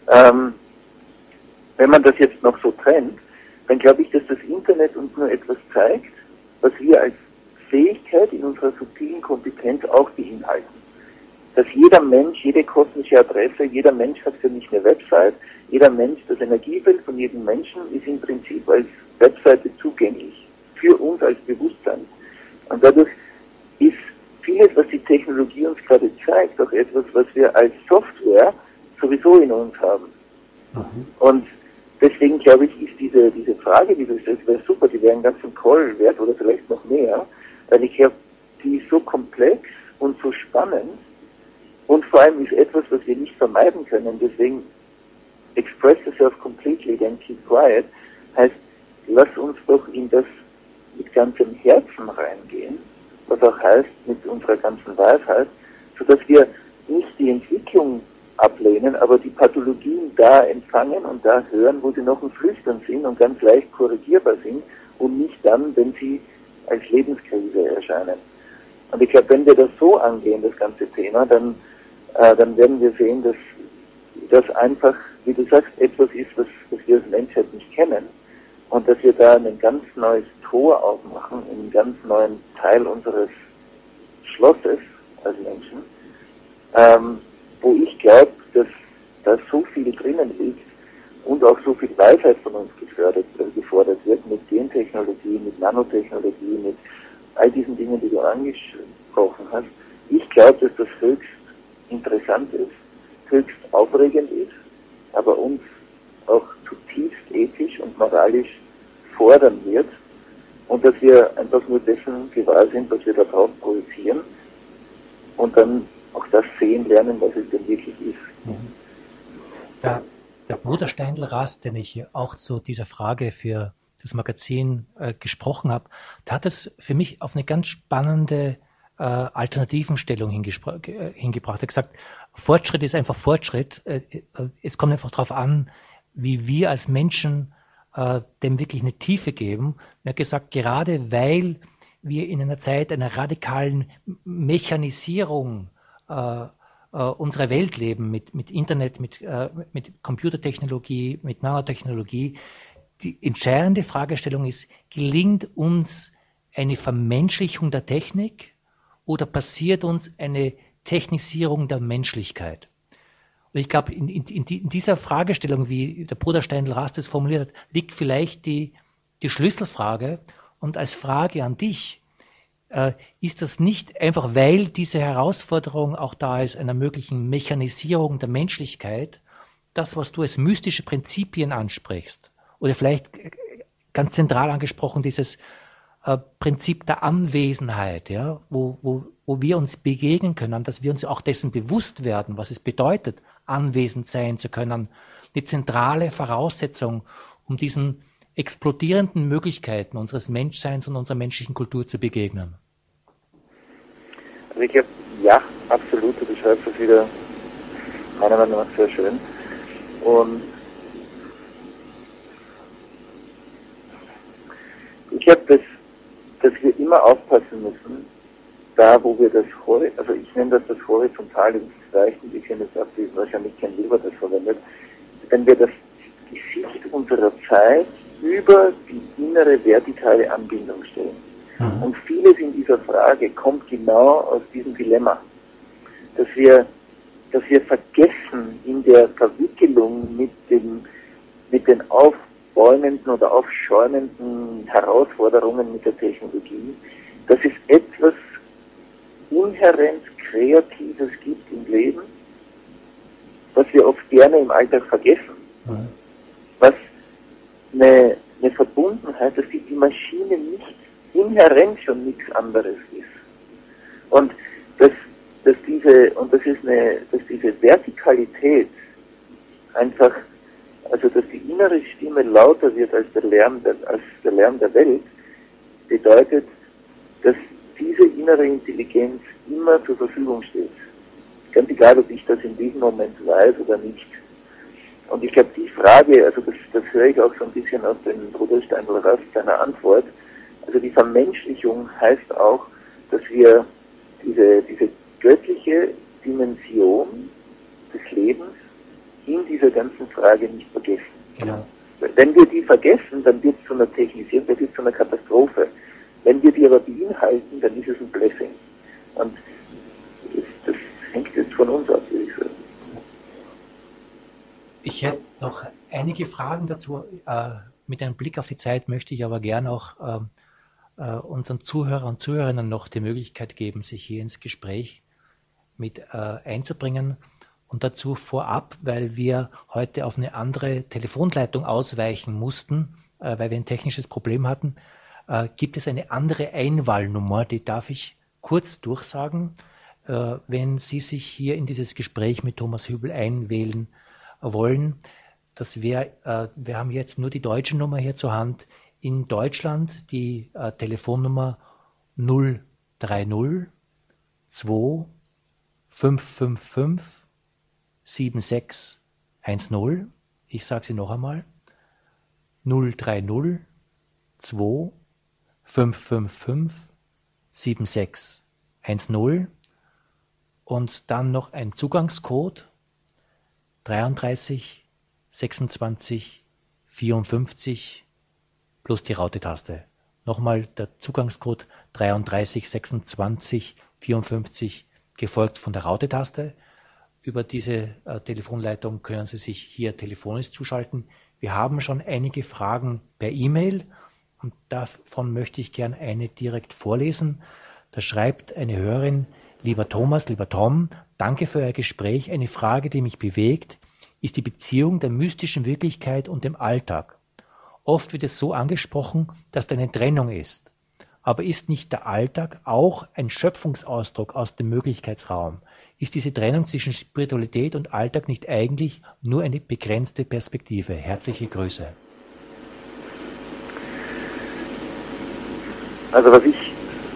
Wenn man das jetzt noch so trennt, dann glaube ich, dass das Internet uns nur etwas zeigt, was wir als Fähigkeit, in unserer subtilen Kompetenz auch beinhalten. Dass jeder Mensch, jede kosmische Adresse, jeder Mensch hat für mich eine Website, jeder Mensch, das Energiefeld von jedem Menschen ist im Prinzip als Webseite zugänglich, für uns als Bewusstsein. Und dadurch ist vieles, was die Technologie uns gerade zeigt, auch etwas, was wir als Software sowieso in uns haben. Und deswegen glaube ich, ist diese Frage, die du stellst, wäre super, die wäre einen ganzen Call wert oder vielleicht noch mehr, weil ich glaube, die ist so komplex und so spannend und vor allem ist etwas, was wir nicht vermeiden können. Deswegen express yourself completely, then keep quiet, heißt, lass uns doch in das mit ganzem Herzen reingehen, was auch heißt, mit unserer ganzen Weisheit, sodass wir nicht die Entwicklung ablehnen, aber die Pathologien da empfangen und da hören, wo sie noch ein Flüstern sind und ganz leicht korrigierbar sind und nicht dann, wenn sie als Lebenskrise erscheinen. Und ich glaube, wenn wir das so angehen, das ganze Thema, dann werden wir sehen, dass das einfach, wie du sagst, etwas ist, was wir als Menschheit nicht kennen und dass wir da ein ganz neues Tor aufmachen, einen ganz neuen Teil unseres Schlosses als Menschen, wo ich glaube, dass da so viel drinnen liegt und auch so viel Weisheit von uns gefordert wird mit Gentechnologie, mit Nanotechnologie, mit all diesen Dingen, die du angesprochen hast. Ich glaube, dass das höchst interessant ist, höchst aufregend ist, aber uns auch zutiefst ethisch und moralisch fordern wird und dass wir einfach nur dessen gewahr sind, was wir da drauf projizieren und dann auch das sehen lernen, was es denn wirklich ist. Der Bruder Steindl-Rast, den ich auch zu dieser Frage für das Magazin gesprochen habe, der hat es für mich auf eine ganz spannende Alternativenstellung hingebracht. Er hat gesagt, Fortschritt ist einfach Fortschritt. Es kommt einfach darauf an, wie wir als Menschen dem wirklich eine Tiefe geben. Er hat gesagt, gerade weil wir in einer Zeit einer radikalen Mechanisierung unserer Welt leben, mit Internet, mit Computertechnologie, mit Nanotechnologie. Die entscheidende Fragestellung ist, gelingt uns eine Vermenschlichung der Technik oder passiert uns eine Technisierung der Menschlichkeit? Und ich glaube, in dieser Fragestellung, wie der Bruder Steindl-Rast es formuliert hat, liegt vielleicht die Schlüsselfrage. Und als Frage an dich, ist das nicht einfach, weil diese Herausforderung auch da ist, einer möglichen Mechanisierung der Menschlichkeit, das, was du als mystische Prinzipien ansprichst, oder vielleicht ganz zentral angesprochen, dieses Prinzip der Anwesenheit, ja, wo wir uns begegnen können, dass wir uns auch dessen bewusst werden, was es bedeutet, anwesend sein zu können, eine zentrale Voraussetzung, um diesen explodierenden Möglichkeiten unseres Menschseins und unserer menschlichen Kultur zu begegnen. Also ich glaube, ja, absolut, du beschreibst das wieder meiner Meinung nach sehr schön. Und ich glaube, dass wir immer aufpassen müssen, da wo wir das, also ich nenne das Horizontale, das ist vielleicht ein bisschen das abwesend, wahrscheinlich kein Weber das verwendet, wenn wir die Sicht unserer Zeit über die innere vertikale Anbindung stellen. Mhm. Und vieles in dieser Frage kommt genau aus diesem Dilemma, dass wir vergessen in der Verwickelung mit den aufbäumenden oder aufschäumenden Herausforderungen mit der Technologie, dass es etwas inhärent Kreatives gibt im Leben, was wir oft gerne im Alltag vergessen. Mhm. Was eine Verbundenheit, dass die Maschine nicht inhärent schon nichts anderes ist. Und dass diese Vertikalität einfach, also dass die innere Stimme lauter wird als der Lärm der Welt, bedeutet, dass diese innere Intelligenz immer zur Verfügung steht. Ganz egal, ob ich das in diesem Moment weiß oder nicht. Und ich glaube, die Frage, also das höre ich auch so ein bisschen aus dem Bruder Steindl-Rast seiner Antwort, also die Vermenschlichung heißt auch, dass wir diese göttliche Dimension des Lebens in dieser ganzen Frage nicht vergessen. Genau. Wenn wir die vergessen, dann wird es zu einer Technisierung, dann wird es zu einer Katastrophe. Wenn wir die aber beinhalten, dann ist es ein Blessing. Und das hängt jetzt von uns ab, würde ich sagen. Ich hätte noch einige Fragen dazu. Mit einem Blick auf die Zeit möchte ich aber gern auch unseren Zuhörern und Zuhörerinnen noch die Möglichkeit geben, sich hier ins Gespräch mit einzubringen. Und dazu vorab, weil wir heute auf eine andere Telefonleitung ausweichen mussten, weil wir ein technisches Problem hatten, gibt es eine andere Einwahlnummer, die darf ich kurz durchsagen, wenn Sie sich hier in dieses Gespräch mit Thomas Hübl einwählen wollen. Das wäre, wir haben jetzt nur die deutsche Nummer hier zur Hand. In Deutschland die Telefonnummer 030 2 555 7610. Ich sage sie noch einmal. 030 2 555 7610 und dann noch ein Zugangscode 33 26 54 plus die Raute-Taste. Nochmal der Zugangscode 33 26 54 gefolgt von der Raute-Taste. Über diese Telefonleitung können Sie sich hier telefonisch zuschalten. Wir haben schon einige Fragen per E-Mail und davon möchte ich gern eine direkt vorlesen. Da schreibt eine Hörerin: Lieber Thomas, lieber Tom, danke für Euer Gespräch. Eine Frage, die mich bewegt, ist die Beziehung der mystischen Wirklichkeit und dem Alltag. Oft wird es so angesprochen, dass da eine Trennung ist. Aber ist nicht der Alltag auch ein Schöpfungsausdruck aus dem Möglichkeitsraum? Ist diese Trennung zwischen Spiritualität und Alltag nicht eigentlich nur eine begrenzte Perspektive? Herzliche Grüße. Also was ich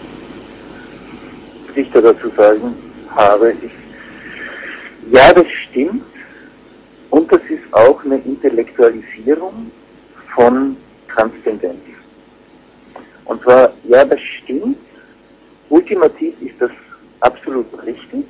da dazu sagen habe, ist, ja, das stimmt, und das ist auch eine Intellektualisierung von Transzendenz. Und zwar, ja, das stimmt, ultimativ ist das absolut richtig,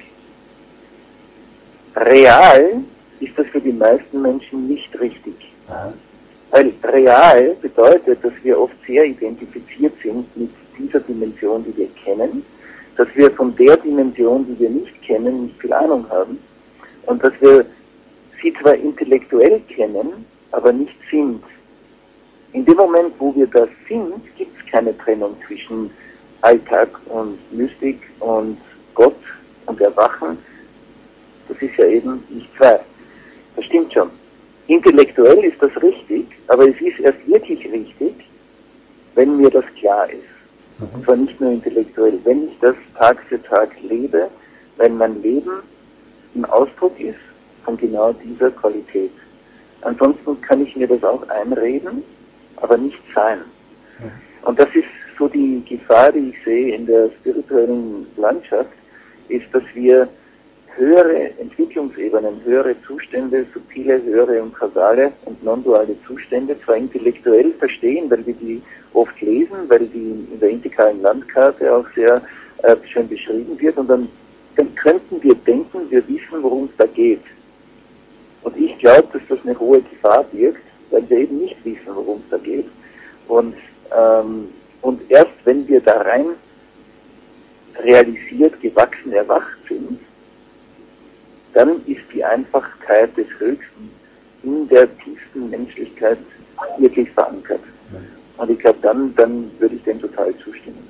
real ist das für die meisten Menschen nicht richtig. Weil real bedeutet, dass wir oft sehr identifiziert sind mit dieser Dimension, die wir kennen, dass wir von der Dimension, die wir nicht kennen, nicht viel Ahnung haben und dass wir sie zwar intellektuell kennen, aber nicht sind. In dem Moment, wo wir das sind, gibt es keine Trennung zwischen Alltag und Mystik und Gott und Erwachen. Das ist ja eben nicht zwei. Das stimmt schon. Intellektuell ist das richtig, aber es ist erst wirklich richtig, wenn mir das klar ist. Und zwar nicht nur intellektuell. Wenn ich das Tag für Tag lebe, wenn mein Leben ein Ausdruck ist von genau dieser Qualität. Ansonsten kann ich mir das auch einreden, aber nicht sein. Und das ist so die Gefahr, die ich sehe in der spirituellen Landschaft, ist, dass wir höhere Entwicklungsebenen, höhere Zustände, subtile, höhere und kausale und non-duale Zustände zwar intellektuell verstehen, weil wir die oft lesen, weil die in der integralen Landkarte auch sehr schön beschrieben wird, und dann könnten wir denken, wir wissen, worum es da geht. Und ich glaube, dass das eine hohe Gefahr birgt, weil wir eben nicht wissen, worum es da geht. Und erst wenn wir da rein realisiert, gewachsen, erwacht sind, dann ist die Einfachkeit des Höchsten in der tiefsten Menschlichkeit wirklich verankert. Und ich glaube, dann würde ich dem total zustimmen.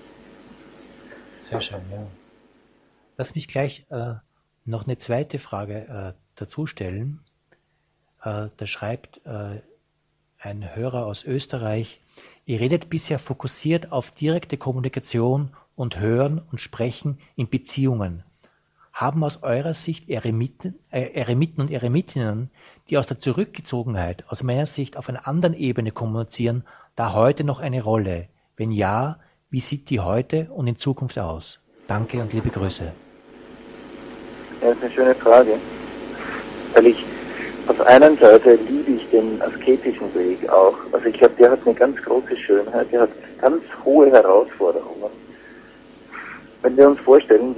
Sehr schön, ja. Lass mich gleich noch eine zweite Frage dazu stellen. Da schreibt ein Hörer aus Österreich: Ihr redet bisher fokussiert auf direkte Kommunikation und Hören und Sprechen in Beziehungen. Haben aus eurer Sicht Eremiten und Eremitinnen, die aus der Zurückgezogenheit, aus meiner Sicht auf einer anderen Ebene kommunizieren, da heute noch eine Rolle? Wenn ja, wie sieht die heute und in Zukunft aus? Danke und liebe Grüße. Ja, das ist eine schöne Frage, weil ich auf einer Seite liebe ich den asketischen Weg auch. Also ich glaube, der hat eine ganz große Schönheit, der hat ganz hohe Herausforderungen. Wenn wir uns vorstellen,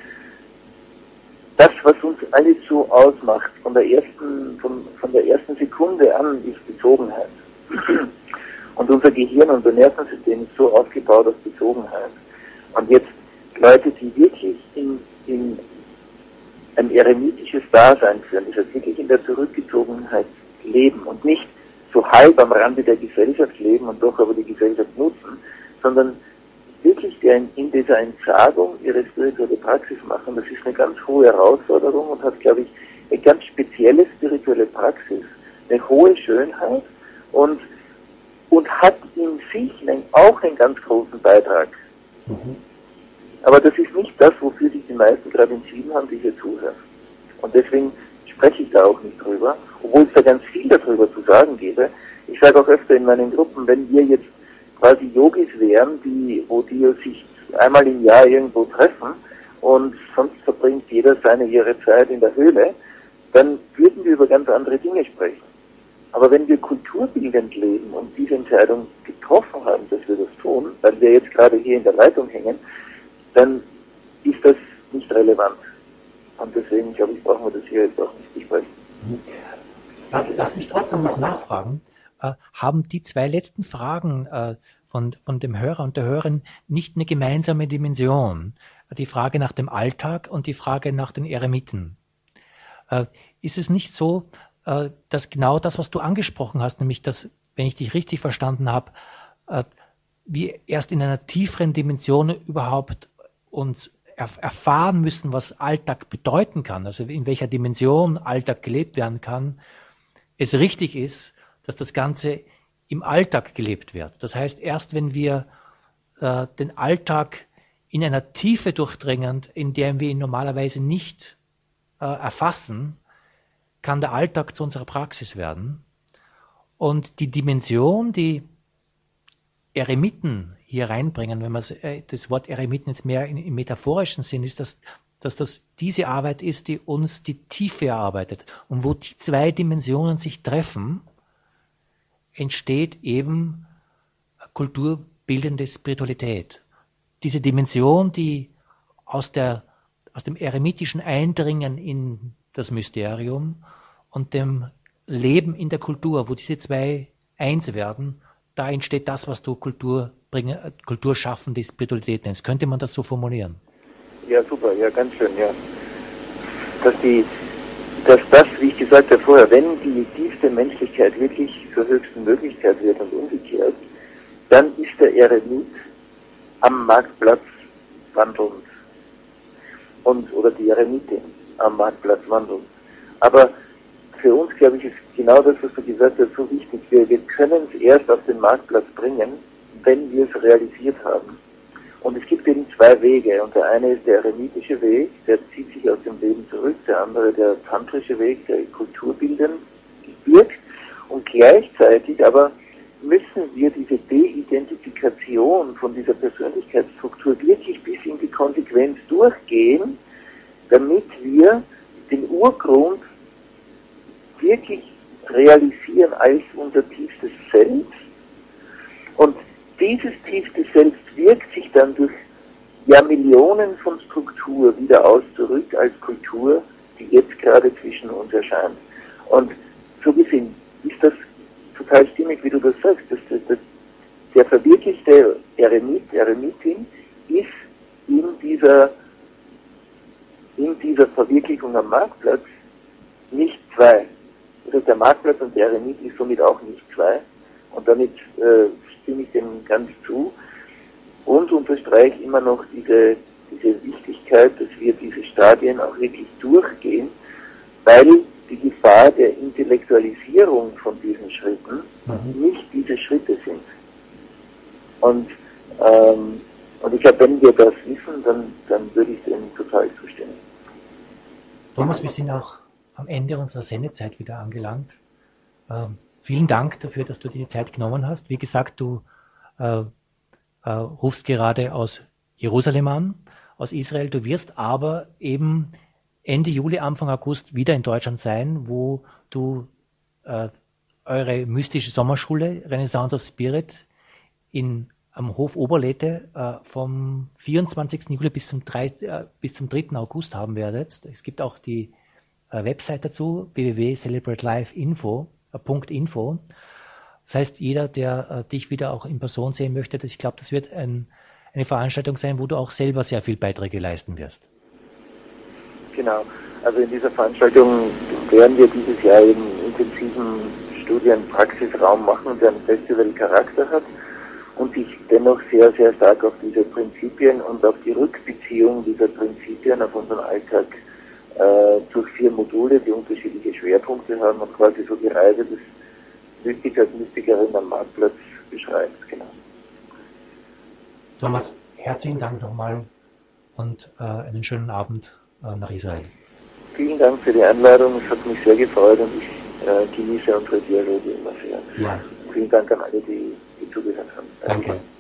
das, was uns alle so ausmacht, von der ersten Sekunde an, ist Bezogenheit. Und unser Gehirn, unser Nervensystem ist so aufgebaut auf Bezogenheit. Und jetzt Leute, die wirklich in ein eremitisches Dasein führen, das heißt wirklich in der Zurückgezogenheit leben und nicht so halb am Rande der Gesellschaft leben und doch aber die Gesellschaft nutzen, sondern wirklich in dieser Entsagung ihre spirituelle Praxis machen. Das ist eine ganz hohe Herausforderung und hat, glaube ich, eine ganz spezielle spirituelle Praxis, eine hohe Schönheit und hat in sich auch einen ganz großen Beitrag. Mhm. Aber das ist nicht das, wofür sich die meisten gerade entschieden haben, die hier zuhören. Und deswegen spreche ich da auch nicht drüber, obwohl es da ganz viel darüber zu sagen gäbe. Ich sage auch öfter in meinen Gruppen, wenn wir jetzt quasi Yogis wären, wo die sich einmal im Jahr irgendwo treffen und sonst verbringt jeder ihre Zeit in der Höhle, dann würden wir über ganz andere Dinge sprechen. Aber wenn wir kulturbildend leben und diese Entscheidung getroffen haben, dass wir das tun, weil wir jetzt gerade hier in der Leitung hängen, dann ist das nicht relevant. Und deswegen, glaube ich, brauchen wir das hier jetzt auch nicht besprechen. Lass mich trotzdem noch nachfragen. Haben die zwei letzten Fragen von dem Hörer und der Hörerin nicht eine gemeinsame Dimension? Die Frage nach dem Alltag und die Frage nach den Eremiten. Ist es nicht so, dass genau das, was du angesprochen hast, nämlich dass, wenn ich dich richtig verstanden habe, wir erst in einer tieferen Dimension überhaupt uns erfahren müssen, was Alltag bedeuten kann, also in welcher Dimension Alltag gelebt werden kann, es richtig ist, dass das Ganze im Alltag gelebt wird. Das heißt, erst wenn wir den Alltag in einer Tiefe durchdringen, in der wir ihn normalerweise nicht erfassen, kann der Alltag zu unserer Praxis werden. Und die Dimension, die Eremiten hier reinbringen, wenn man das Wort Eremiten jetzt mehr im metaphorischen Sinn ist, dass das diese Arbeit ist, die uns die Tiefe erarbeitet. Und wo die zwei Dimensionen sich treffen, entsteht eben kulturbildende Spiritualität. Diese Dimension, die aus dem eremitischen Eindringen in das Mysterium und dem Leben in der Kultur, wo diese zwei eins werden, da entsteht das, was du kulturschaffende Spiritualität nennst. Könnte man das so formulieren? Ja, super, ja, ganz schön, ja. Dass das, wie ich gesagt habe vorher, wenn die tiefste Menschlichkeit wirklich zur höchsten Möglichkeit wird und umgekehrt, dann ist der Eremit am Marktplatz wandelnd. Oder die Eremitin am Marktplatz wandelnd. Aber für uns, glaube ich, ist genau das, was du gesagt hast, so wichtig. Wir können es erst auf den Marktplatz bringen, wenn wir es realisiert haben. Und es gibt eben zwei Wege. Und der eine ist der eremitische Weg, der zieht sich aus dem Leben zurück. Der andere der tantrische Weg, der kulturbildend wirkt. Und gleichzeitig aber müssen wir diese De-Identifikation von dieser Persönlichkeitsstruktur wirklich bis in die Konsequenz durchgehen, damit wir den Urgrund wirklich realisieren als unser tiefstes Selbst. Und dieses tiefste Selbst wirkt sich dann durch Jahrmillionen von Struktur wieder aus zurück als Kultur, die jetzt gerade zwischen uns erscheint. Und so gesehen ist das total stimmig, wie du das sagst. Der verwirklichte Eremit, Eremitin ist in dieser Verwirklichung am Marktplatz nicht zwei. Also der Marktplatz und der Eremit ist somit auch nicht zwei. Und damit stimme ich dem ganz zu und unterstreiche immer noch diese Wichtigkeit, dass wir diese Stadien auch wirklich durchgehen, weil die Gefahr der Intellektualisierung von diesen Schritten nicht diese Schritte sind. Und ich glaube, wenn wir das wissen, dann würde ich dem total zustimmen. Thomas, wir sind auch am Ende unserer Sendezeit wieder angelangt. Vielen Dank dafür, dass du dir die Zeit genommen hast. Wie gesagt, du rufst gerade aus Jerusalem an, aus Israel. Du wirst aber eben Ende Juli, Anfang August wieder in Deutschland sein, wo du eure mystische Sommerschule Renaissance of Spirit am Hof Oberlethe vom 24. Juli bis zum 3. August haben werdet. Es gibt auch die Website dazu, www.celebratelife.info. Das heißt, jeder, der dich wieder auch in Person sehen möchte, ich glaube, das wird eine Veranstaltung sein, wo du auch selber sehr viel Beiträge leisten wirst. Genau. Also in dieser Veranstaltung werden wir dieses Jahr eben intensiven Studien-Praxisraum machen, der einen Festivalcharakter hat und sich dennoch sehr, sehr stark auf diese Prinzipien und auf die Rückbeziehung dieser Prinzipien auf unseren Alltag durch 4 Module, die unterschiedliche Schwerpunkte haben und quasi so die Reise des Mystikers, Mystikerin am Marktplatz beschreibt. Genau. Thomas, herzlichen Dank nochmal und einen schönen Abend nach Israel. Vielen Dank für die Einladung, es hat mich sehr gefreut und ich genieße unsere Dialoge immer sehr. Ja. Vielen Dank an alle, die zugehört haben. Danke.